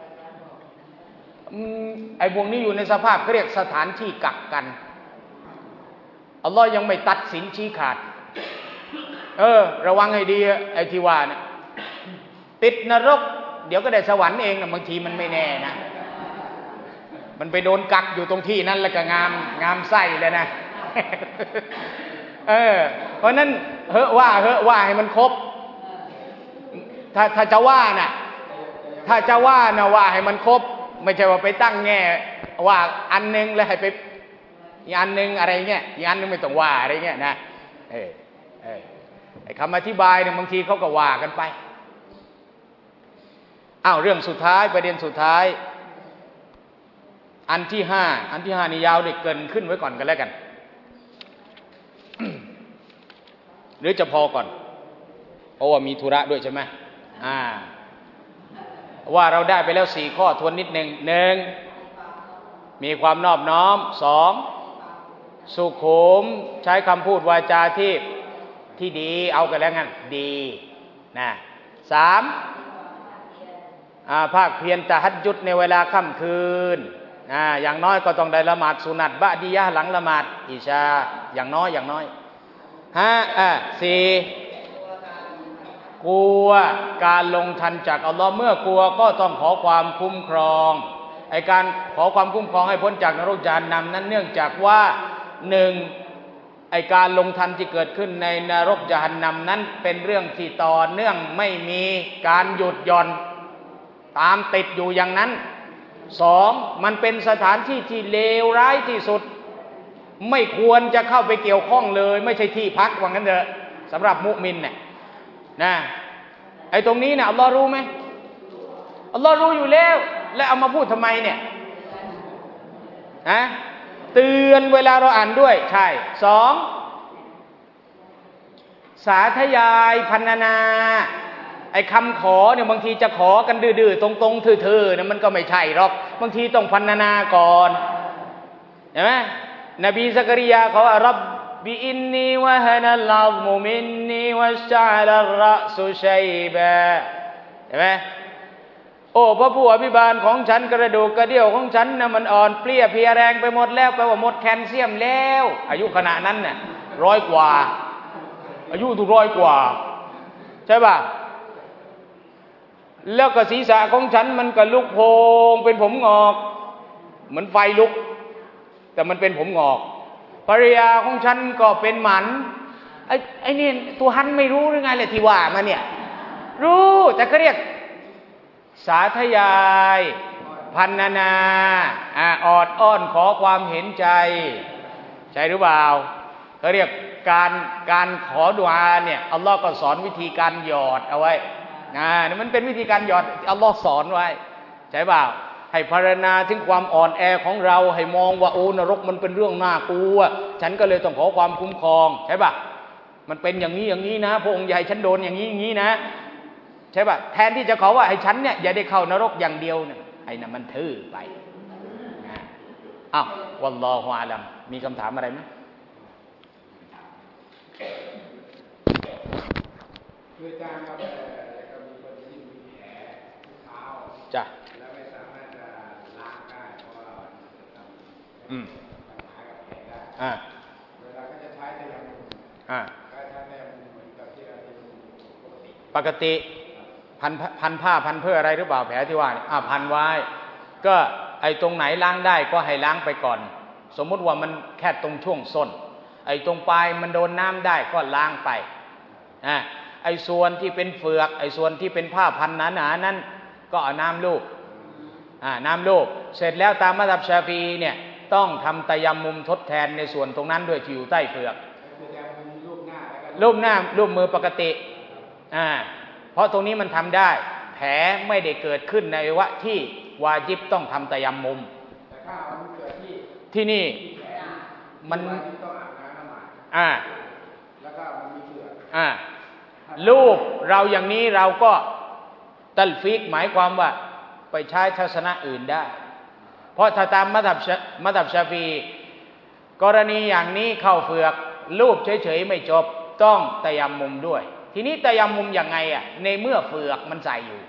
ไอ้พวกนี้อยู่ในสภาพเขาเรียกสถานที่กักกันอัลลอฮ์ยังไม่ตัดสินชี้ขาดระวังให้ดีไอ้ที่ว่าเนี่ยติดนรกเดี๋ยวก็ได้สวรรค์เองนะบางทีมันไม่แน่นะมันไปโดนกักอยู่ตรงที่นั้นแล้วก็งามไส้เลยนะเพราะนั้นว่าให้มันครบถ้าจะว่านะว่าให้มันครบไม่ใช่ว่าไปตั้งแง่ว่าอันนึงแล้วให้ไปอีกอันนึงอะไรเงี้ยอีกอันนึงไม่ต้องว่าอะไรเงี้ยนะไอ้คำอธิบายเนี่ยบางทีเขาก็ว่ากันไปเรื่องสุดท้ายประเด็นสุดท้ายอันที่ห้านี่ยาวเลยเกินขึ้นไว้ก่อนกันแล้วกัน หรือจะพอก่อนเพราะว่ามีธุระด้วยใช่ไหมว่าเราได้ไปแล้ว4ข้อทวนนิดหนึ่ง1มีความนอบน้อม2สุขุมใช้คำพูดวาจาที่ดีเอากันแล้วกันดีนะ3ภาคเพียรตะฮัจญุดในเวลาค่ำคืนอย่างน้อยก็ต้องได้ละหมาดสุนัตบะดียะห์หลังละหมาดอิชาอย่างน้อย4กลัวการลงทันจากอัลลอฮ์เมื่อกลัวก็ต้องขอความคุ้มครองไอ้การขอความคุ้มครองให้พ้นจากนรกญะฮันนัมนั้นเนื่องจากว่า1ไอ้การลงทันที่เกิดขึ้นในนรกญะฮันนัมนั้นเป็นเรื่องที่ต่อเนื่องไม่มีการหยุดหย่อนตามติดอยู่อย่างนั้น2มันเป็นสถานที่ที่เลวร้ายที่สุดไม่ควรจะเข้าไปเกี่ยวข้องเลยไม่ใช่ที่พักว่างั้นเถอะสำหรับมุมินเนี่ยนะไอ้ตรงนี้เนี่ยอัลลอฮ์รู้ไหมอัลลอฮ์รู้อยู่แล้วแล้วเอามาพูดทำไมเนี่ยเตือนเวลาเราอ่านด้วยใช่2สาธยายพรรณนาไอ้คำขอเนี่ยบางทีจะขอกันดื้อๆตรงๆทื่อๆเนี่ยมันก็ไม่ใช่หรอกบางทีต้องพรรณนาก่อนเห็นไหมนบีซักริยาเขาว่ารับบิอินนีวะฮะนัลอัซมุมินนีวัชตะอัลรอซุชัยบะเห็นไหมโอ้พระผู้อภิบาลของฉันกระดูกกระเดี่ยวของฉันนะมันอ่อนเปลี้ยเพลียแรงไปหมดแล้วแปลว่าหมดแคลเซียมแล้วอายุขณะนั้นน่ะ100 กว่าอายุถูก100 กว่าใช่ป่ะแล้วก็ศีรษะของฉันมันก็ลุกโพงเป็นผมงอกเหมือนไฟลุกแต่มันเป็นผมงอกภรรยาของฉันก็เป็นหมันไอ้นี่ตัวฮันไม่รู้หรือไงเลยที่ว่ามาเนี่ยรู้แต่ก็เรียกสาธยายพรรณนาออดอ้อนขอความเห็นใจใช่หรือเปล่าเขาเรียกการขอดุอาเนี่ยอัลลอฮ์ก็สอนวิธีการหยอดเอาไว้นี่มันเป็นวิธีการหยอดอัลลอฮ์สอนไว้ใช่เปล่าให้พรรณนาถึงความอ่อนแอของเราให้มองว่าโอ้นรกมันเป็นเรื่องน่ากลัวฉันก็เลยต้องขอความคุ้มครองใช่ป่ะมันเป็นอย่างนี้นะพระองค์ใหญ่ฉันโดนอย่างนี้นะใช่ป่ะแทนที่จะขอว่าให้ฉันเนี่ยอย่าได้เข้านรกอย่างเดียวเนี่ยไอ้นั่นมันทื่อไปอ้าววัลลอฮุอาลัมมีคำถามอะไรไหมคืออาจารย์ครับก็มีคนที่มีแผลที่เท้าจ้ะแล้วไม่สามารถจะล้างได้เพราะว่าปัญหากับแผลได้เวลาก็จะใช้ตะยามุมก็ใช้ตะยามุมเหมือนกับที่เราจะปกติพันผ้าพันเพื่ออะไรหรือเปล่าแผลที่ว่าพันไว้ก็ไอ้ตรงไหนล้างได้ก็ให้ล้างไปก่อนสมมุติว่ามันแค่ตรงช่วงส้นไอ้ตรงปลายมันโดนน้ำได้ก็ล้างไปไอ้ส่วนที่เป็นเฟือกไอ้ส่วนที่เป็นผ้าพันหนาๆนั้นก็เอาน้ำลูบน้ำลูบเสร็จแล้วตามมัซฮับชาฟีอีเนี่ยต้องทำตะยัมมุมทดแทนในส่วนตรงนั้นด้วยที่อยู่ใต้เฟือกรูปหน้ารูปมือปกติเพราะตรงนี้มันทำได้แผลไม่ได้เกิดขึ้นในวะที่วาญิบต้องทำตะยัมมุมแต่ถ้ามันเกิดที่นี่มันต้องอาบน้ำละหมาดแล้วก็มันมีเฟือกลูกเราอย่างนี้เราก็ตัลฟิกหมายความว่าไปใช้ทัศนะอื่นได้เพราะถ้าตามมัซฮับชาฟีกรณีอย่างนี้เข้าเฟือกลูบเฉยๆไม่จบต้องตะยัมมุมด้วยทีนี้ตะยัมมุมยังไงในเมื่อเฟือกมันใส่อยู่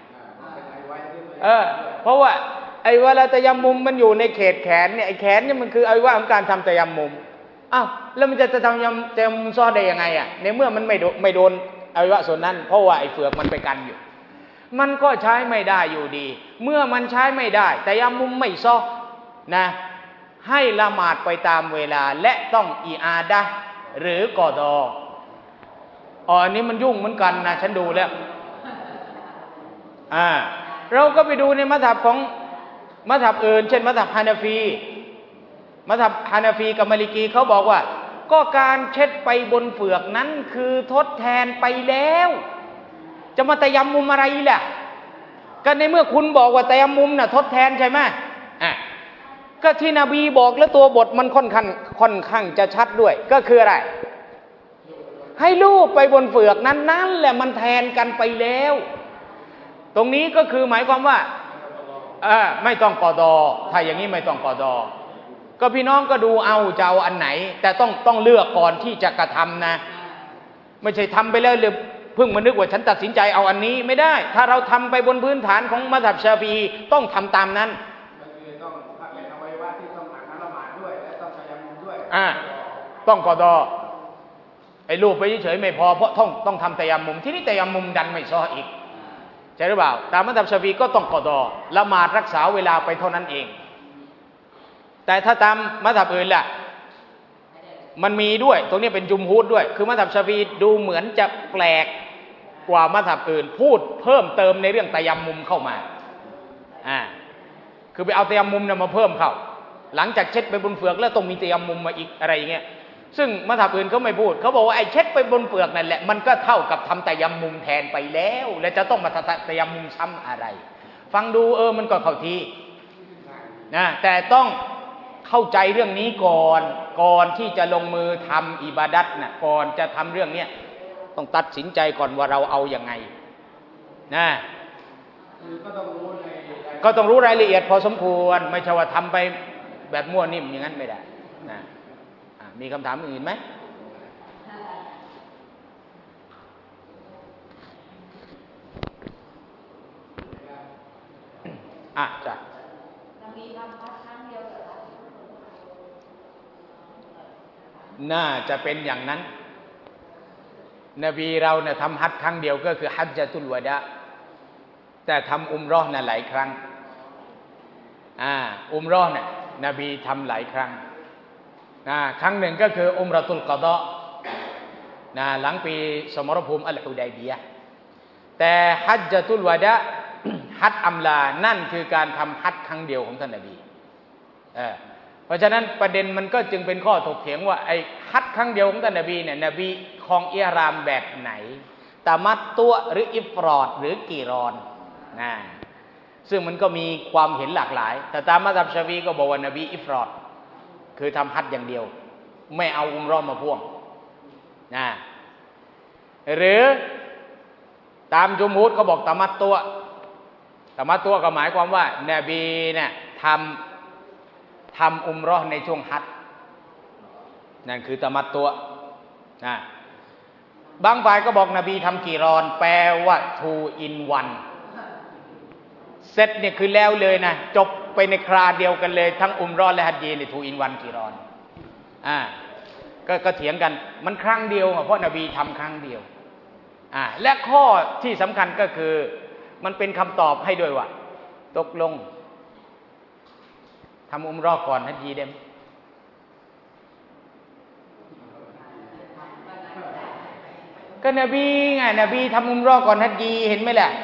เพราะว่าไอ้เวลาตะยัมมุมมันอยู่ในเขตแขนเนี่ยไอ้แขนเนี่ยมันคืออวัยวะของการทำตะยัมมุมแล้วมันจะทำตะยัมมุมซ้อได้ยังไงในเมื่อมันไม่โดนอวัยวะส่วนนั้นเพราะว่าไอ้เฟือกมันไปกันอยู่มันก็ใช้ไม่ได้อยู่ดีเมื่อมันใช้ไม่ได้แต่ยัมมุมไม่ซ้อนะให้ละหมาดไปตามเวลาและต้องอิอาดะห์หรือกอฎออันนี้มันยุ่งเหมือนกันนะฉันดูแล้วเราก็ไปดูในมัซฮับของมัซฮับอื่นเช่นมัซฮับฮานาฟีกับมาลิกีเขาบอกว่าก็การเช็ดไปบนเฟือกนั้นคือทดแทนไปแล้วจะมาตะยัมมุมอะไรล่ะก็ในเมื่อคุณบอกว่าตะยัมมุมน่ะทดแทนใช่ไหมก็ที่นบีบอกแล้วตัวบทมันค่อนข้างจะชัดด้วยก็คืออะไรให้ลูบไปบนเฟือกนั้นแหละมันแทนกันไปแล้วตรงนี้ก็คือหมายความว่าไม่ต้องกอฎอถ้าอย่างนี้ไม่ต้องกอฎอก็พี่น้องก็ดูเอาจะเอาอันไหนแต่ต้องเลือกก่อนที่จะกระทำนะไม่ใช่ทำไปแล้วเลยเพิ่งมานึกว่าฉันตัดสินใจเอาอันนี้ไม่ได้ถ้าเราทำไปบนพื้นฐานของมัซฮับชาฟีอีต้องทำตามนั้นต้องเป็นอวัยวะที่ต้องอาบน้ำละหมาดด้วยและต้องตะยัมมุมด้วยต้องกอฎอไอ้รูปไปเฉยๆไม่พอเพราะต้องทำตะยัมมุมที่นี่ตะยัมมุมดันไม่ซ้ออีกใช่หรือเปล่าตามมัซฮับชาฟีอีก็ต้องกอฎอละหมาดรักษาเวลาไปเท่านั้นเองแต่ถ้าตามมัซฮับอื่นล่ะมันมีด้วยตรงนี้เป็นจุมฮูดด้วยคือมัซฮับชาฟีอีดูเหมือนจะแปลกกว่ามัซฮับอื่นพูดเพิ่มเติมในเรื่องตะยัมมุมเข้ามาคือไปเอาตะยัมมุมมาเพิ่มเข้าหลังจากเช็ดไปบนเฟือกแล้วต้องมีตะยัมมุมมาอีกอะไรอย่างเงี้ยซึ่งมัซฮับอื่นเขาไม่พูดเขาบอกว่าไอ้เช็ดไปบนเฟือกนั่นแหละมันก็เท่ากับทำตะยัมมุมแทนไปแล้วแล้วจะต้องมาตะยัมมุมซ้ำอะไรฟังดูมันก็เข้าทีนะแต่ต้องเข้าใจเรื่องนี้ก่อนที่จะลงมือทำอิบาดัตนะก่อนจะทำเรื่องนี้ต้องตัดสินใจก่อนว่าเราเอาอย่างไงนะก็ต้องรู้รายละเอียดพอสมควรไม่ใช่ว่าทำไปแบบมั่วนิ่มอย่างนั้นไม่ได้นะมีคำถามอื่นไหมจ้ะน่าจะเป็นอย่างนั้นนบีเราเนี่ยทำฮัจญ์ครั้งเดียวก็คือฮัจญะตุลวะดาแต่ทำอุมเราะห์น่ะหลายครั้งอุมเราะห์เนี่ยนบีทำหลายครั้งครั้งหนึ่งก็คืออุมเราะตุลกอฎอหลังปีสมรภูมิอัลฮุดัยบียะห์แต่ฮัจญะตุลวะดาฮัจญ์อัมลานั่นคือการทำฮัจญ์ครั้งเดียวของท่านนบีเพราะฉะนั้นประเด็นมันก็จึงเป็นข้อถกเถียงว่าไอ้ฮัจญ์ครั้งเดียวของท่านนบีเนี่ยนบีครองอิหรามแบบไหนตะมัตตุหรืออิฟรอดหรือกีรอนซึ่งมันก็มีความเห็นหลากหลายแต่ตามมัซฮับชาฟีก็บอกว่านบีอิฟรอดคือทำฮัจญ์อย่างเดียวไม่เอาอุมเราะห์มาพ่วงหรือตามจุมฮูรก็บอกตะมัตตุก็หมายความว่านบีเนี่ยทำอุมเราะห์ในช่วงฮัจญ์นั่นคือตะมัตตุบางฝ่ายก็บอกนบีทำกีรอนแปลว่า2 in 1เซตเนี่ยคือแล้วเลยนะจบไปในคราเดียวกันเลยทั้งอุมเราะห์และฮัจญ์เนี่ย2 in 1กีรอนก็เถียงกันมันครั้งเดียวเพราะนบีทำครั้งเดียวและข้อที่สำคัญก็คือมันเป็นคำตอบให้ด้วยว่าตกลงทำอุมเราะห์ก่อนฮัจญ์ได้ไหมก็นบีไงนบีทำอุมเราะห์ก่อนฮัจญ์เห็นไหมล่ะ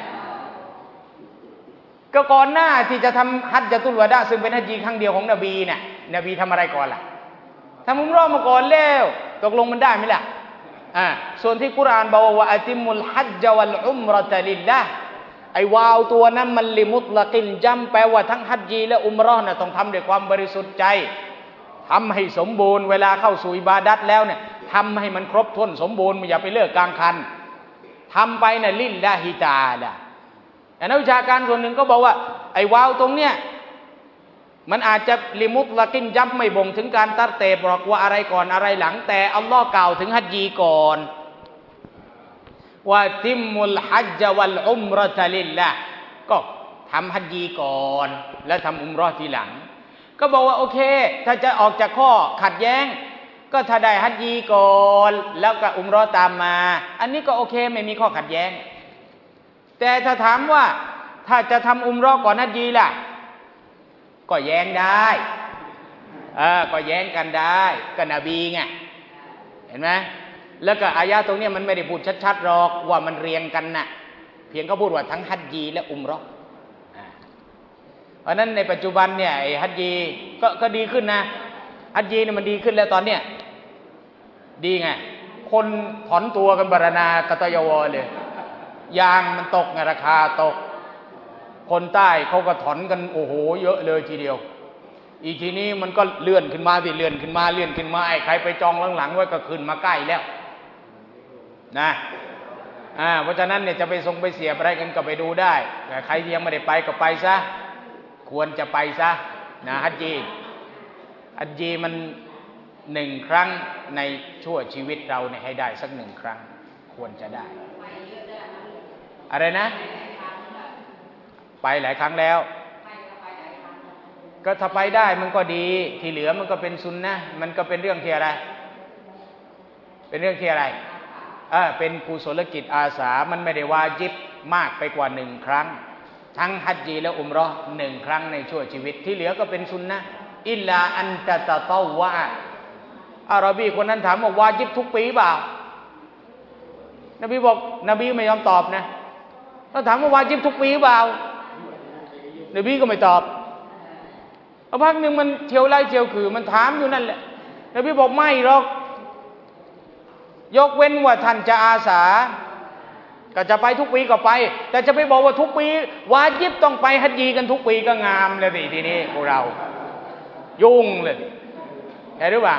ก็ก่อนหน้าที่จะทำฮัจญะตุลวะดาซึ่งเป็นฮัจญ์ครั้งเดียวของนบีเนี่ยนบีทำอะไรก่อนล่ะทำอุมเราะห์มาก่อนแล้วตกลงมันได้ไหมล่ะส่วนที่กุรอานบอกว่าอัติมุลฮัจญะวัลอุมเราะตะลิลลาห์ไอ้วาวตัวนั้นมันลิมุตละกินจัมแปลว่าทั้งฮัจญ์และอุมเราะห์น่ะต้องทำด้วยความบริสุทธิ์ใจทำให้สมบูรณ์เวลาเข้าสู่อิบาดัตแล้วเนี่ยทำให้มันครบถ้วนสมบูรณ์อย่าไปเลิกกลางคันทำไปน่ะลิลลาฮิตะอาลาแต่นักวิชาการส่วนหนึ่งก็บอกว่าไอ้วาวตรงเนี้ยมันอาจจะลิมุตละกินจัมไม่บ่งถึงการตัดเตะบอกว่าอะไรก่อนอะไรหลังแต่อัลลอฮ์กล่าวถึงฮัจญ์ก่อนว่าติมุลฮัจญะวัลอุมเราะตะลิลลาห์ก็ทำฮัจญ์ก่อนแล้วทำอุมเราะห์ทีหลังก็บอกว่าโอเคถ้าจะออกจากข้อขัดแย้งก็ถ้าได้ฮัจญ์ก่อนแล้วก็อุมเราะห์ตามมาอันนี้ก็โอเคไม่มีข้อขัดแย้งแต่ถ้าถามว่าถ้าจะทำอุมเราะห์ก่อนฮัจญ์ล่ะก็แย้งได้ก็แย้งกันได้ก็นบีไงเห็นไหมแล้วก็อายะตรงนี้มันไม่ได้พูดชัดๆหรอกว่ามันเรียงกันน่ะเพียงเขาพูดว่าทั้งฮัจญ์และอุมเราะห์เพราะนั้นในปัจจุบันเนี่ยไอ้ฮัจญ์ก็ดีขึ้นนะฮัจญ์เนี่ยมันดีขึ้นแล้วตอนเนี้ยดีไงคนถอนตัวกันบรรณากะตยวอเลยยางมันตกไงราคาตกคนใต้เขาก็ถอนกันโอ้โหเยอะเลยทีเดียวอีกทีนี้มันก็เลื่อนขึ้นมาเลื่อนขึ้นมาไอ้ใครไปจองหลังๆไว้ก็ขึ้นมาใกล้แล้วนะเพราะฉะนั้นเนี่ยจะไปไปเสียบอะไรกันก็ไปดูได้แต่ใครที่ยังไม่ได้ไปก็ไปซะควรจะไปซะนะฮัจญ์มัน1 ครั้งในชั่วชีวิตเราเนี่ยให้ได้สัก1 ครั้งควรจะได้อะไรนะไปหลายครั้งแล้วก็ถ้าไปได้มันก็ดีที่เหลือมันก็เป็นซุนนะห์มันก็เป็นเรื่องที่อะไรเป็นเรื่องที่อะไรเป็นกุศลกิจอาสามันไม่ได้วาญิบมากไปกว่า1 ครั้งทั้งฮัจญ์และอุมเราะห์1 ครั้งในชั่วชีวิตที่เหลือก็เป็นซุนนะห์อิลลาอันตะตะตอวะอาราบีคนนั้นถามว่าวาญิบทุกปีเปล่านบีบอกนบีไม่ยอมตอบนะถ้าถามว่าวาญิบทุกปีเปล่านบีก็ไม่ตอบพักหนึ่งมันเที่ยวไล่เที่ยวคือมันถามอยู่นั่นแหละนบีบอกไม่หรอกยกเว้นว่าท่านจะอาสาก็จะไปทุกปีก็ไปแต่จะไปบอกว่าทุกปีวาญิบต้องไปฮัจญ์กันทุกปีก็งามเลยสิทีนี้พวกเรายุ่งเลยเห็นหรือเปล่า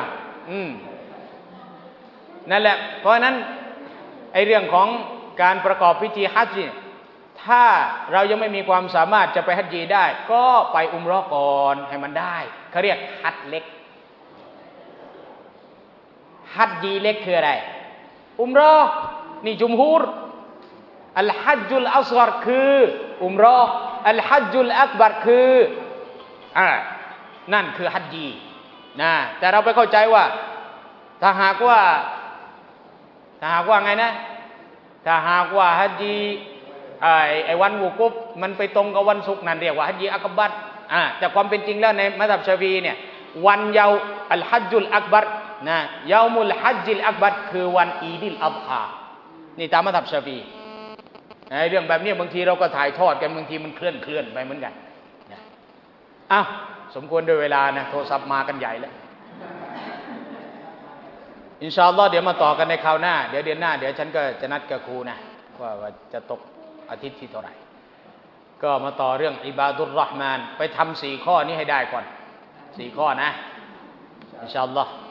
นั่นแหละเพราะฉะนั้นไอ้เรื่องของการประกอบพิธีฮัจญ์ถ้าเรายังไม่มีความสามารถจะไปฮัจญีได้ก็ไปอุมเราะห์ก่อนให้มันได้เขาเรียกฮัจญ์เล็กฮัจญีเล็กคืออะไรอุมเราะห์นี่จุมฮูรอัลฮัจญุลอัศฆอรคืออุมเราะห์อัลฮัจญุลอักบัรคือนั่นคือฮัจญีนะแต่เราไปเข้าใจว่าถ้าหากว่าไงนะถ้าหากว่าฮัจญีไอ้วันวุกุฟมันไปตรงกับวันศุกร์นั่นเรียกว่าฮัจญีอักบัรแต่ความเป็นจริงแล้วในมัซฮับชาฟีอีเนี่ยวันเยาอัลฮัจญุลอักบัรนะเยามุลฮัจญิลอักบัรคือวันอีดิลอัฎฮานี่ตามมัซฮับชาฟีอีเรื่องแบบนี้บางทีเราก็ถ่ายทอดกันบางทีมันเคลื่อนไปเหมือนกันสมควรด้วยเวลานะโทรศัพท์มากันใหญ่แล้วอินชาอัลลอฮ์เดี๋ยวมาต่อกันในคราวหน้าเดี๋ยวเดือนหน้าเดี๋ยวฉันก็จะนัดกับครูนะว่าจะตกอาทิตย์ที่เท่าไหร่ก็มาต่อเรื่องอิบาดุรเราะห์มานไปทำ4 ข้อนี้ให้ได้ก่อน4 ข้อนะอินชาอัลลอฮ์